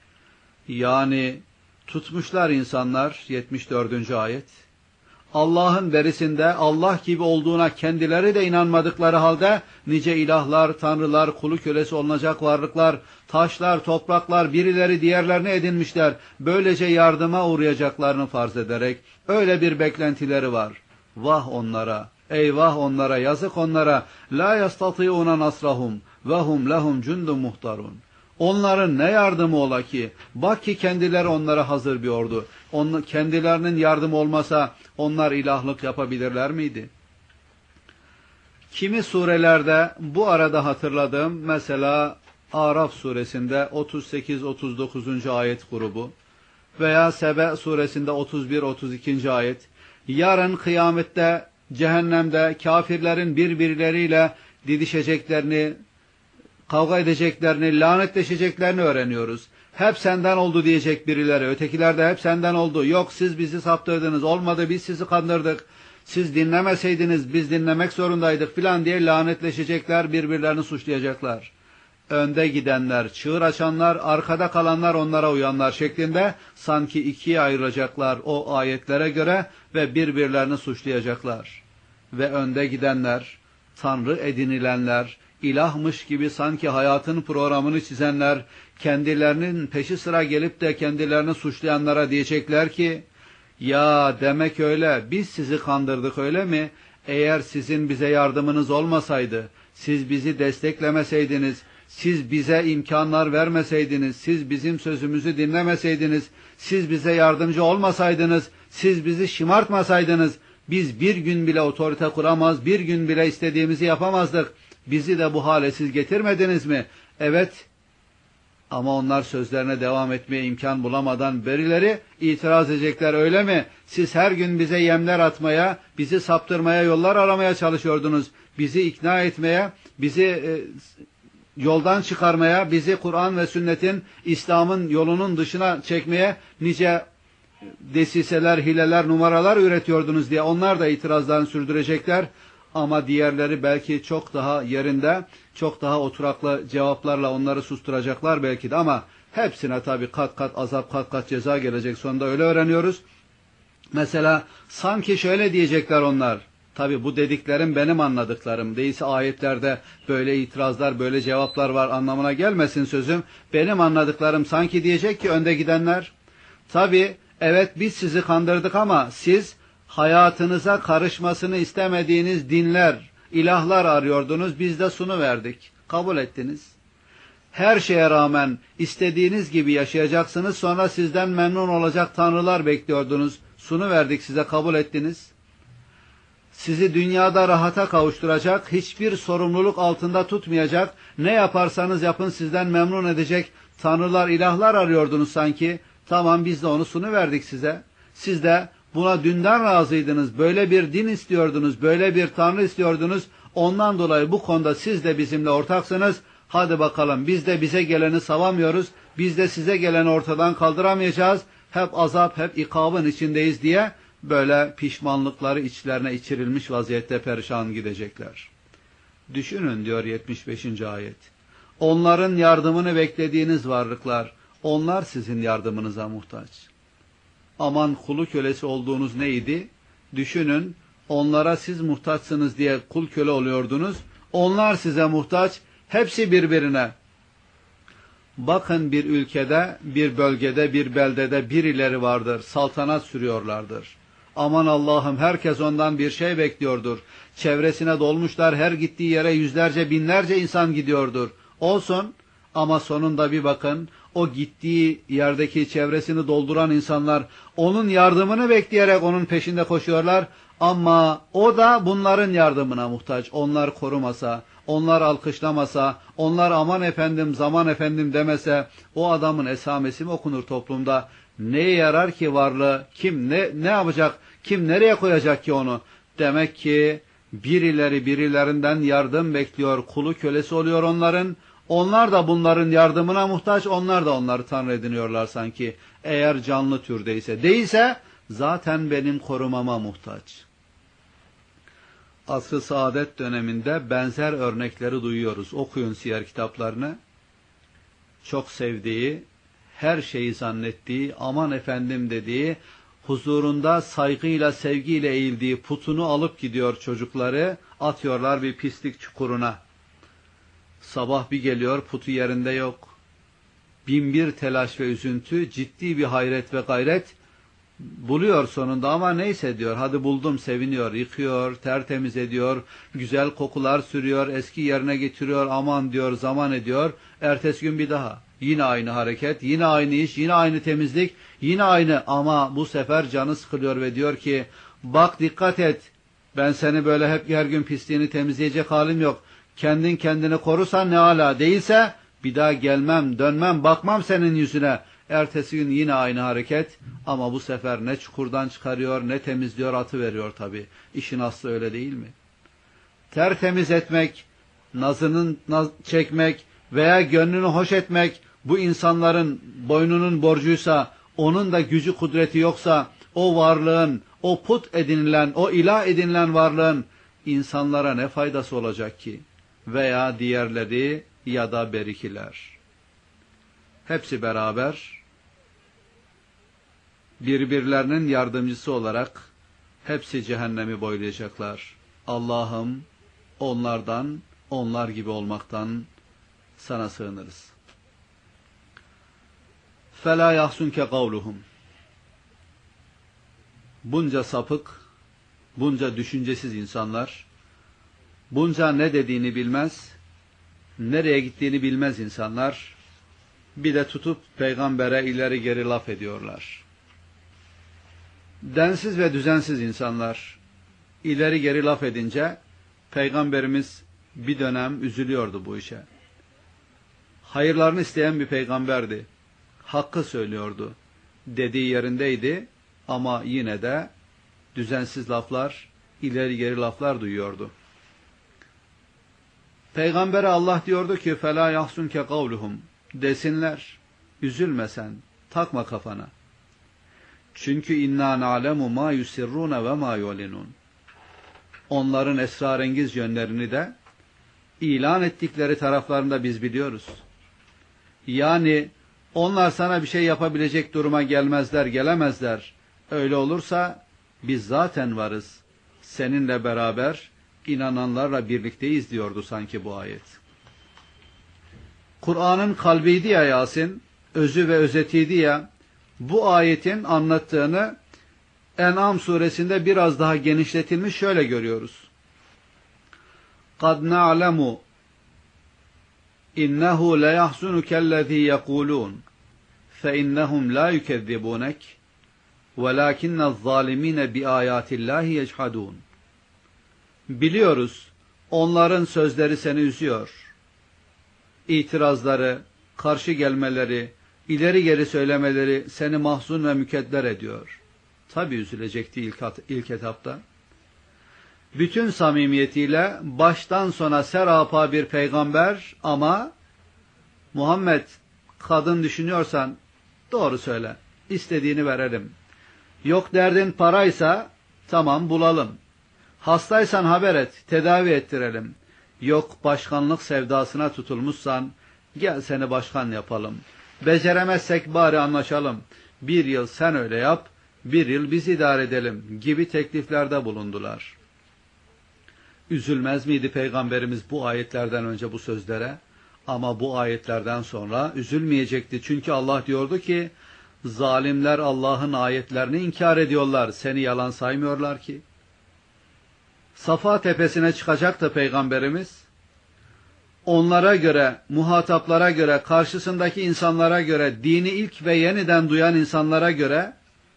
Yani tutmuşlar insanlar yetmiş dördüncü ayet. Allah'ın verisinde Allah gibi olduğuna kendileri de inanmadıkları halde nice ilahlar, tanrılar, kulu kölesi olunacak varlıklar, taşlar, topraklar birileri diğerlerini edinmişler. Böylece yardıma uğrayacaklarını farz ederek öyle bir beklentileri var. Vah onlara, eyvah onlara, yazık onlara. La yastati'una nasrahum ve hum lehum cundun muhtarun. Onların ne yardımı ola ki? Bak ki kendileri onlara hazır bir ordu. Onun, kendilerinin yardımı olmasa onlar ilahlık yapabilirler miydi? Kimi surelerde bu arada hatırladığım mesela Araf suresinde otuz sekiz otuz dokuzuncu ayet grubu veya Sebe suresinde otuz bir otuz ikinci ayet. Yarın kıyamette cehennemde kafirlerin birbirleriyle didişeceklerini, kavga edeceklerini, lanetleşeceklerini öğreniyoruz. Hep senden oldu diyecek birileri. Ötekiler de hep senden oldu. Yok siz bizi saptırdınız. Olmadı biz sizi kandırdık. Siz dinlemeseydiniz biz dinlemek zorundaydık filan diye lanetleşecekler, birbirlerini suçlayacaklar. Önde gidenler, çığır açanlar, arkada kalanlar onlara uyanlar şeklinde sanki ikiye ayıracaklar o ayetlere göre ve birbirlerini suçlayacaklar. Ve önde gidenler, tanrı edinilenler, ilahmış gibi sanki hayatın programını çizenler, kendilerinin peşi sıra gelip de kendilerini suçlayanlara diyecekler ki, ya demek öyle, biz sizi kandırdık öyle mi? Eğer sizin bize yardımınız olmasaydı, siz bizi desteklemeseydiniz, siz bize imkanlar vermeseydiniz, siz bizim sözümüzü dinlemeseydiniz, siz bize yardımcı olmasaydınız, siz bizi şımartmasaydınız, biz bir gün bile otorite kuramaz, bir gün bile istediğimizi yapamazdık. Bizi de bu hale siz getirmediniz mi? Evet. Ama onlar sözlerine devam etmeye imkan bulamadan berileri itiraz edecekler, öyle mi? Siz her gün bize yemler atmaya, bizi saptırmaya, yollar aramaya çalışıyordunuz. Bizi ikna etmeye, bizi e, yoldan çıkarmaya, bizi Kur'an ve sünnetin, İslam'ın yolunun dışına çekmeye nice desiseler, hileler, numaralar üretiyordunuz diye onlar da itirazlarını sürdürecekler. Ama diğerleri belki çok daha yerinde, çok daha oturaklı cevaplarla onları susturacaklar belki de, ama hepsine tabii kat kat azap, kat kat ceza gelecek sonunda, öyle öğreniyoruz. Mesela sanki şöyle diyecekler onlar, tabii bu dediklerim benim anladıklarım, değilse ayetlerde böyle itirazlar, böyle cevaplar var anlamına gelmesin sözüm. Benim anladıklarım sanki diyecek ki önde gidenler, tabii evet biz sizi kandırdık ama siz hayatınıza karışmasını istemediğiniz dinler, ilahlar arıyordunuz, biz de sunu verdik, kabul ettiniz. Her şeye rağmen istediğiniz gibi yaşayacaksınız, sonra sizden memnun olacak tanrılar bekliyordunuz, sunu verdik size, kabul ettiniz. Sizi dünyada rahata kavuşturacak, hiçbir sorumluluk altında tutmayacak, ne yaparsanız yapın sizden memnun edecek tanrılar, ilahlar arıyordunuz sanki. Tamam, biz de onu sunu verdik size. Siz de buna dünden razıydınız, böyle bir din istiyordunuz, böyle bir tanrı istiyordunuz. Ondan dolayı bu konuda siz de bizimle ortaksınız. Hadi bakalım, biz de bize geleni savamıyoruz, biz de size geleni ortadan kaldıramayacağız. Hep azap, hep ikabın içindeyiz diye böyle pişmanlıkları içlerine içirilmiş vaziyette perişan gidecekler. Düşünün diyor yetmiş beşinci ayet. Onların yardımını beklediğiniz varlıklar, onlar sizin yardımınıza muhtaç. Aman kulu kölesi olduğunuz neydi? Düşünün, onlara siz muhtaçsınız diye kul köle oluyordunuz. Onlar size muhtaç, hepsi birbirine. Bakın, bir ülkede, bir bölgede, bir beldede birileri vardır, saltanat sürüyorlardır. Aman Allah'ım, herkes ondan bir şey bekliyordur. Çevresine dolmuşlar, her gittiği yere yüzlerce, binlerce insan gidiyordur. Olsun, ama sonunda bir bakın, o gittiği yerdeki çevresini dolduran insanlar onun yardımını bekleyerek onun peşinde koşuyorlar. Ama o da bunların yardımına muhtaç. Onlar korumasa, onlar alkışlamasa, onlar aman efendim, zaman efendim demese, o adamın esamesi mi okunur toplumda? Neye yarar ki varlığı? Kim ne, ne yapacak? Kim nereye koyacak ki onu? Demek ki birileri birilerinden yardım bekliyor, kulu kölesi oluyor onların. Onlar da bunların yardımına muhtaç, onlar da onları tanrı ediniyorlar sanki. Eğer canlı türdeyse. Değilse zaten benim korumama muhtaç. Asr-ı Saadet döneminde benzer örnekleri duyuyoruz. Okuyun siyer kitaplarını. Çok sevdiği, her şeyi zannettiği, aman efendim dediği, huzurunda saygıyla, sevgiyle eğildiği putunu alıp gidiyor çocukları, atıyorlar bir pislik çukuruna. Sabah bir geliyor, putu yerinde yok. Bin bir telaş ve üzüntü, ciddi bir hayret ve gayret buluyor sonunda, ama neyse diyor, hadi buldum, seviniyor, yıkıyor, tertemiz ediyor, güzel kokular sürüyor, eski yerine getiriyor, aman diyor, zaman ediyor. Ertesi gün bir daha, yine aynı hareket, yine aynı iş, yine aynı temizlik, yine aynı, ama bu sefer canı sıkılıyor ve diyor ki, bak dikkat et, ben seni böyle hep her gün pisliğini temizleyecek halim yok. Kendin kendini korusan ne ala, değilse bir daha gelmem, dönmem, bakmam senin yüzüne. Ertesi gün yine aynı hareket, ama bu sefer ne çukurdan çıkarıyor, ne temizliyor, atıveriyor tabii. İşin aslı öyle değil mi? Tertemiz etmek, nazının naz çekmek veya gönlünü hoş etmek, bu insanların boynunun borcuysa, onun da gücü kudreti yoksa, o varlığın, o put edinilen, o ilah edinilen varlığın insanlara ne faydası olacak ki? Veya diğerleri ya da berikiler. Hepsi beraber birbirlerinin yardımcısı olarak hepsi cehennemi boylayacaklar. Allah'ım, onlardan, onlar gibi olmaktan sana sığınırız. فَلَا يَحْسُنْكَ قَوْلُهُمْ. Bunca sapık, bunca düşüncesiz insanlar, bunca ne dediğini bilmez, nereye gittiğini bilmez insanlar, bir de tutup peygambere ileri geri laf ediyorlar. Densiz ve düzensiz insanlar ileri geri laf edince peygamberimiz bir dönem üzülüyordu bu işe. Hayırlarını isteyen bir peygamberdi. Hakkı söylüyordu. Dediği yerindeydi ama yine de düzensiz laflar, ileri geri laflar duyuyordu. Peygambere Allah diyordu ki فَلَا يَحْسُنْكَ قَوْلُهُمْ desinler, üzülme sen, takma kafana. Çünkü inna na'lemu ma yusirruna ve ma yulinun. Onların esrarengiz yönlerini de ilan ettikleri taraflarında biz biliyoruz. Yani onlar sana bir şey yapabilecek duruma gelmezler, gelemezler. Öyle olursa biz zaten varız. Seninle beraber inananlarla birlikteyiz diyordu sanki bu ayet. Kur'an'ın kalbiydi ya Yasin, özü ve özetiydi ya, bu ayetin anlattığını En'am suresinde biraz daha genişletilmiş şöyle görüyoruz. قَدْ نَعْلَمُ إِنَّهُ لَيَحْزُنُكَ الَّذ۪ي يَقُولُونَ فَإِنَّهُمْ لَا يُكَذِّبُونَكَ وَلَكِنَّ الظَّالِم۪ينَ بِآيَاتِ اللّٰهِ يَجْحَدُونَ. Biliyoruz, onların sözleri seni üzüyor. İtirazları, karşı gelmeleri, ileri geri söylemeleri seni mahzun ve mükedder ediyor. Tabi üzülecekti ilk, ilk etapta. Bütün samimiyetiyle baştan sona serapa bir peygamber ama Muhammed, kadın düşünüyorsan doğru söyle, istediğini verelim. Yok derdin paraysa tamam bulalım. Hastaysan haber et, tedavi ettirelim. Yok başkanlık sevdasına tutulmuşsan gel seni başkan yapalım. Beceremezsek bari anlaşalım. Bir yıl sen öyle yap, bir yıl biz idare edelim gibi tekliflerde bulundular. Üzülmez miydi Peygamberimiz bu ayetlerden önce bu sözlere? Ama bu ayetlerden sonra üzülmeyecekti. Çünkü Allah diyordu ki, zalimler Allah'ın ayetlerini inkar ediyorlar. Seni yalan saymıyorlar ki. Safa tepesine çıkacaktı Peygamberimiz. Onlara göre, muhataplara göre, karşısındaki insanlara göre, dini ilk ve yeniden duyan insanlara göre,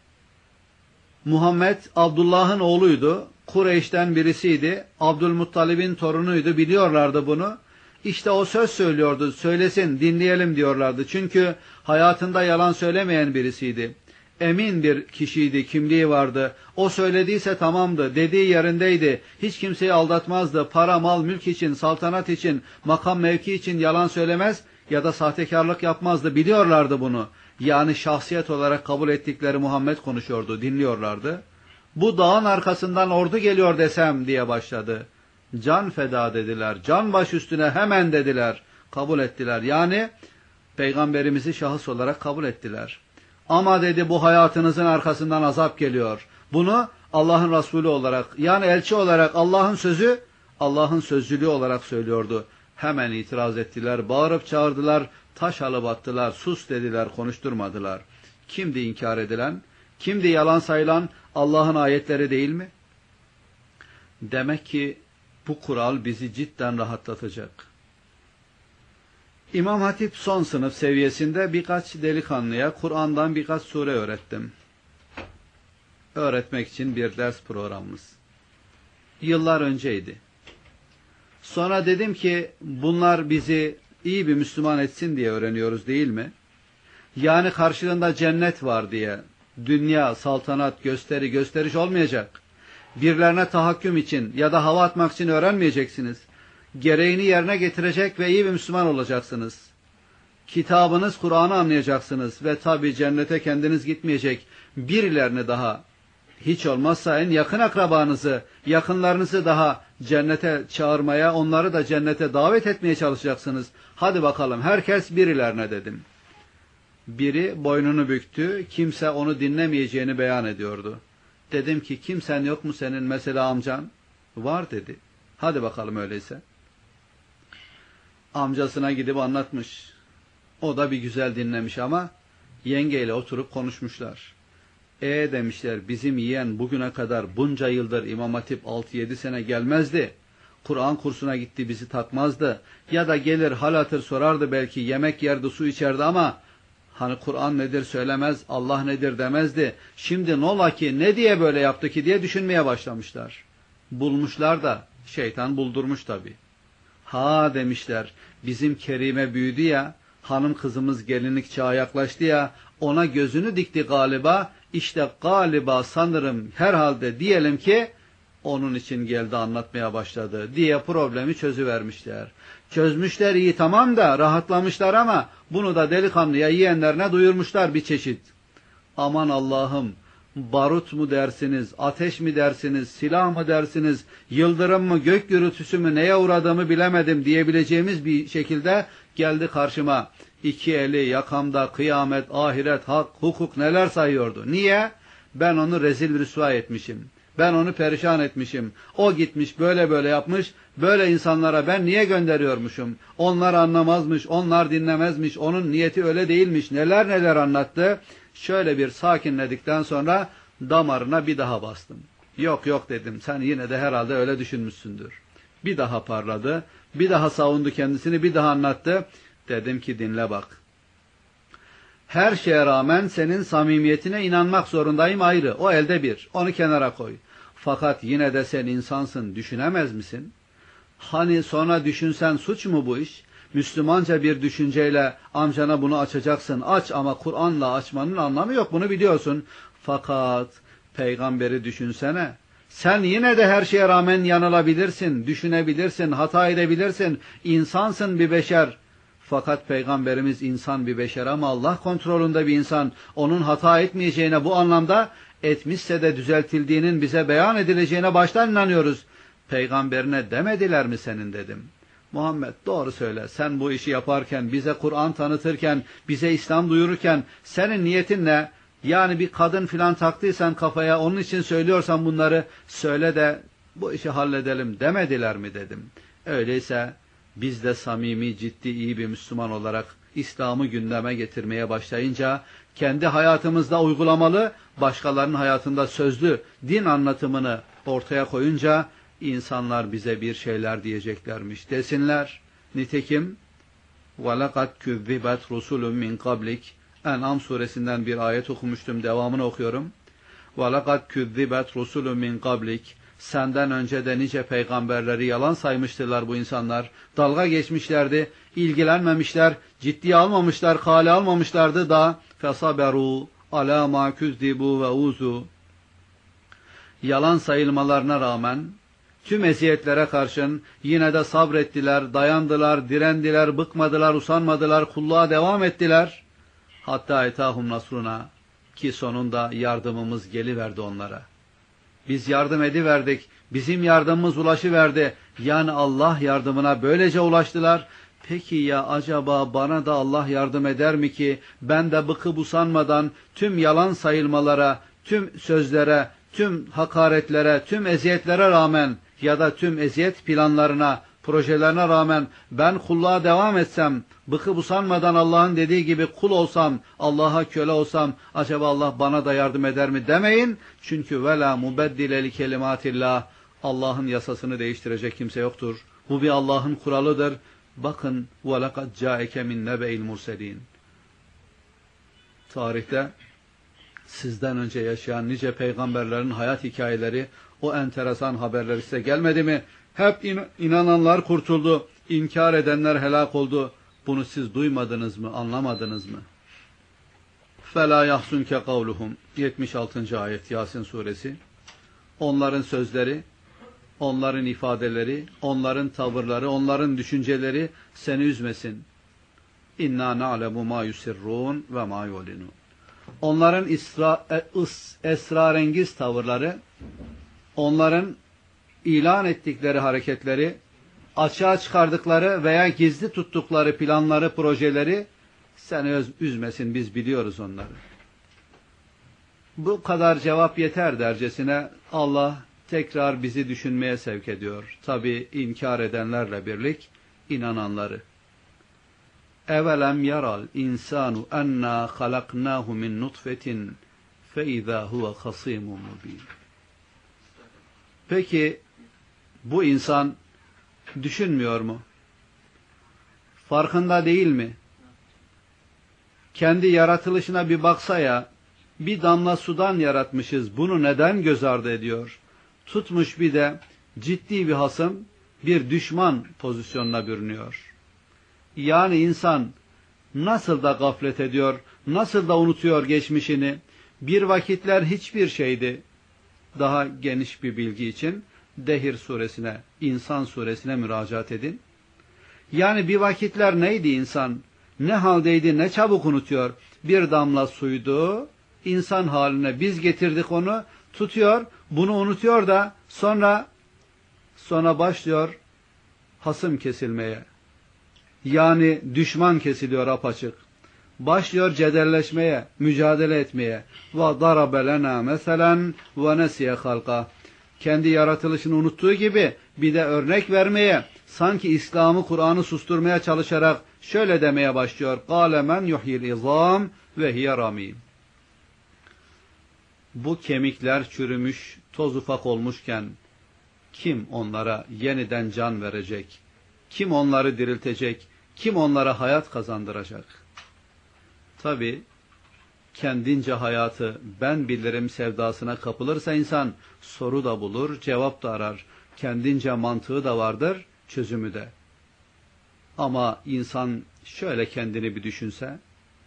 Muhammed Abdullah'ın oğluydu, Kureyş'ten birisiydi, Abdülmuttalib'in torunuydu, biliyorlardı bunu. İşte o söz söylüyordu, söylesin, dinleyelim diyorlardı. Çünkü hayatında yalan söylemeyen birisiydi. Emin bir kişiydi, kimliği vardı. O söylediyse tamamdı, dediği yerindeydi. Hiç kimseyi aldatmazdı. Para, mal, mülk için, saltanat için, makam, mevki için yalan söylemez ya da sahtekarlık yapmazdı. Biliyorlardı bunu. Yani şahsiyet olarak kabul ettikleri Muhammed konuşuyordu, dinliyorlardı. Bu dağın arkasından ordu geliyor desem diye başladı. Can feda dediler, can baş üstüne hemen dediler, kabul ettiler. Yani Peygamberimizi şahıs olarak kabul ettiler. Ama dedi bu hayatınızın arkasından azap geliyor. Bunu Allah'ın Resulü olarak, yani elçi olarak Allah'ın sözü, Allah'ın sözcülüğü olarak söylüyordu. Hemen itiraz ettiler, bağırıp çağırdılar, taş alıp attılar, sus dediler, konuşturmadılar. Kimdi inkar edilen? Kimdi yalan sayılan? Allah'ın ayetleri değil mi? Demek ki bu kural bizi cidden rahatlatacak. İmam Hatip son sınıf seviyesinde birkaç delikanlıya Kur'an'dan birkaç sure öğrettim. Öğretmek için bir ders programımız. Yıllar önceydi. Sonra dedim ki bunlar bizi iyi bir Müslüman etsin diye öğreniyoruz değil mi? Yani karşılığında cennet var diye, dünya, saltanat, gösteri, gösteriş olmayacak. Birilerine tahakküm için ya da hava atmak için öğrenmeyeceksiniz. Gereğini yerine getirecek ve iyi bir Müslüman olacaksınız. Kitabınız Kur'an'ı anlayacaksınız ve tabi cennete kendiniz gitmeyecek, birilerini daha, hiç olmazsa en yakın akrabanızı, yakınlarınızı daha cennete çağırmaya, onları da cennete davet etmeye çalışacaksınız. Hadi bakalım, herkes birilerine dedim. Biri boynunu büktü, kimse onu dinlemeyeceğini beyan ediyordu. Dedim ki kimsen yok mu senin, mesela amcan? Var dedi. Hadi bakalım öyleyse. Amcasına gidip anlatmış. O da bir güzel dinlemiş ama yengeyle oturup konuşmuşlar. E demişler, bizim yeğen bugüne kadar bunca yıldır İmam Hatip altı yedi sene gelmezdi. Kur'an kursuna gitti, bizi takmazdı. Ya da gelir hal hatır sorardı, belki yemek yerdi, su içerdi ama hani Kur'an nedir söylemez, Allah nedir demezdi. Şimdi ne ola ki, ne diye böyle yaptı ki diye düşünmeye başlamışlar. Bulmuşlar da şeytan buldurmuş tabii. Ha demişler, bizim Kerime büyüdü ya, hanım kızımız gelinlik çağa yaklaştı ya, ona gözünü dikti galiba, işte galiba sanırım herhalde diyelim ki onun için geldi anlatmaya başladı diye problemi çözüvermişler. Çözmüşler iyi tamam da rahatlamışlar ama bunu da delikanlıya yeğenlerine duyurmuşlar bir çeşit. Aman Allah'ım, barut mu dersiniz, ateş mi dersiniz, silah mı dersiniz, yıldırım mı, gök gürültüsü mü, neye uğradığımı bilemedim diyebileceğimiz bir şekilde geldi karşıma. İki eli yakamda, kıyamet, ahiret, hak, hukuk neler sayıyordu. Niye? Ben onu rezil rüsva etmişim. Ben onu perişan etmişim. O gitmiş böyle böyle yapmış. Böyle insanlara ben niye gönderiyormuşum? Onlar anlamazmış, onlar dinlemezmiş, onun niyeti öyle değilmiş. Neler neler anlattı. Şöyle bir sakinledikten sonra damarına bir daha bastım. Yok yok dedim, sen yine de herhalde öyle düşünmüşsündür. Bir daha parladı, bir daha savundu kendisini, bir daha anlattı. Dedim ki dinle bak. Her şeye rağmen senin samimiyetine inanmak zorundayım ayrı. O elde bir. Onu kenara koy. Fakat yine de sen insansın, düşünemez misin? Hani sonra düşünsen suç mu bu iş? Müslümanca bir düşünceyle amcana bunu açacaksın. Aç ama Kur'an'la açmanın anlamı yok. Bunu biliyorsun. Fakat peygamberi düşünsene. Sen yine de her şeye rağmen yanılabilirsin, düşünebilirsin, hata edebilirsin. İnsansın, bir beşer. Fakat Peygamberimiz insan bir beşer ama Allah kontrolünde bir insan. Onun hata etmeyeceğine, bu anlamda etmişse de düzeltildiğinin bize beyan edileceğine baştan inanıyoruz. Peygamberine demediler mi senin dedim. Muhammed doğru söyle, sen bu işi yaparken, bize Kur'an tanıtırken, bize İslam duyururken senin niyetin ne? Yani bir kadın filan taktıysan kafaya, onun için söylüyorsan bunları söyle de bu işi halledelim demediler mi dedim. Öyleyse biz de samimi, ciddi, iyi bir Müslüman olarak İslam'ı gündeme getirmeye başlayınca, kendi hayatımızda uygulamalı, başkalarının hayatında sözlü din anlatımını ortaya koyunca, insanlar bize bir şeyler diyeceklermiş. Desinler. Nitekim وَلَقَدْ كُذِّبَتْ رُسُلٌ مِنْ قَبْلِكَ En'am suresinden bir ayet okumuştum, devamını okuyorum. وَلَقَدْ كُذِّبَتْ رُسُلٌ مِنْ قَبْلِكَ Senden önce de nice peygamberleri yalan saymıştılar bu insanlar. Dalga geçmişlerdi, ilgilenmemişler, ciddiye almamışlar, kale almamışlardı da فَصَبَرُوا عَلَى مَا كُذِّبُوا وَاُوزُوا Yalan sayılmalarına rağmen, tüm eziyetlere karşın yine de sabrettiler, dayandılar, direndiler, bıkmadılar, usanmadılar, kulluğa devam ettiler. Hatta etahum nasruna, ki sonunda yardımımız geliverdi onlara. Biz yardım ediverdik, bizim yardımımız ulaşıverdi. Yani Allah yardımına böylece ulaştılar. Peki ya acaba bana da Allah yardım eder mi ki ben de bıkıp usanmadan tüm yalan sayılmalara, tüm sözlere, tüm hakaretlere, tüm eziyetlere rağmen ya da tüm eziyet planlarına, projelerine rağmen ben kulluğa devam etsem, bıkıp usanmadan Allah'ın dediği gibi kul olsam, Allah'a köle olsam, acaba Allah bana da yardım eder mi demeyin. Çünkü vela mubeddile li kelimatillah, Allah'ın yasasını değiştirecek kimse yoktur. Bu bir Allah'ın kuralıdır. Bakın وَلَقَدْ جَاءَكَ مِنْ نَبَئِ الْمُرْسَلِينَ Tarihte sizden önce yaşayan nice peygamberlerin hayat hikayeleri, o enteresan haberler size gelmedi mi? Hep in inananlar kurtuldu, inkar edenler helak oldu. Bunu siz duymadınız mı, anlamadınız mı? فَلَا يَحْسُنْكَ قَوْلُهُمْ yetmiş altıncı ayet Yasin suresi. Onların sözleri, onların ifadeleri, onların tavırları, onların düşünceleri seni üzmesin. İnna na'lemu ma yusirrun ve ma yulinun. Onların isra, es, esrarengiz tavırları, onların ilan ettikleri hareketleri, açığa çıkardıkları veya gizli tuttukları planları, projeleri seni üzmesin, biz biliyoruz onları. Bu kadar cevap yeter dercesine Allah tekrar bizi düşünmeye sevk ediyor. Tabi inkar edenlerle birlik inananları. Evelem yaral insanu enna halaknahu min nutfetin فَاِذَا هُوَ خَصِيمٌ مُب۪ينٌ. Peki bu insan düşünmüyor mu? Farkında değil mi? Kendi yaratılışına bir baksa ya, bir damla sudan yaratmışız, bunu neden göz ardı ediyor? Tutmuş bir de ciddi bir hasım, bir düşman pozisyonuna bürünüyor. Yani insan nasıl da gaflet ediyor, nasıl da unutuyor geçmişini. Bir vakitler hiçbir şeydi. Daha geniş bir bilgi için Dehir suresine, İnsan suresine müracaat edin. Yani bir vakitler neydi insan? Ne haldeydi, ne çabuk unutuyor. Bir damla suydu, insan haline biz getirdik onu, tutuyor, bunu unutuyor da sonra sonra başlıyor hasım kesilmeye. Yani düşman kesiliyor apaçık. Başlıyor cedelleşmeye, mücadele etmeye. Ve darabe lena meselen ve nesiye halqa. Kendi yaratılışını unuttuğu gibi bir de örnek vermeye, sanki İslam'ı, Kur'an'ı susturmaya çalışarak şöyle demeye başlıyor. قَالَ مَنْ يُحْيِ الْاِظَامِ وَهِيَ رَمِيمٌ. Bu kemikler çürümüş, toz ufak olmuşken kim onlara yeniden can verecek? Kim onları diriltecek? Kim onlara hayat kazandıracak? Tabi kendince hayatı ben bilirim sevdasına kapılırsa insan soru da bulur, cevap da arar. Kendince mantığı da vardır, çözümü de. Ama insan şöyle kendini bir düşünse,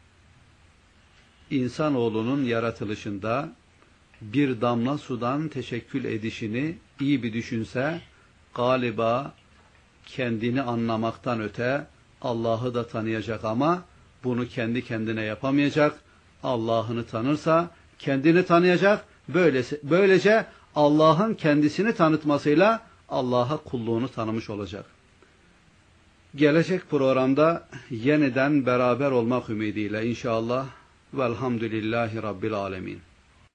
insanoğlunun yaratılışında bir damla sudan teşekkül edişini iyi bir düşünse, galiba kendini anlamaktan öte Allah'ı da tanıyacak ama bunu kendi kendine yapamayacak. Allah'ını tanırsa kendini tanıyacak. Böylece, böylece Allah'ın kendisini tanıtmasıyla Allah'a kulluğunu tanımış olacak. Gelecek programda yeniden beraber olmak ümidiyle inşallah. Velhamdülillahi Rabbil Alemin.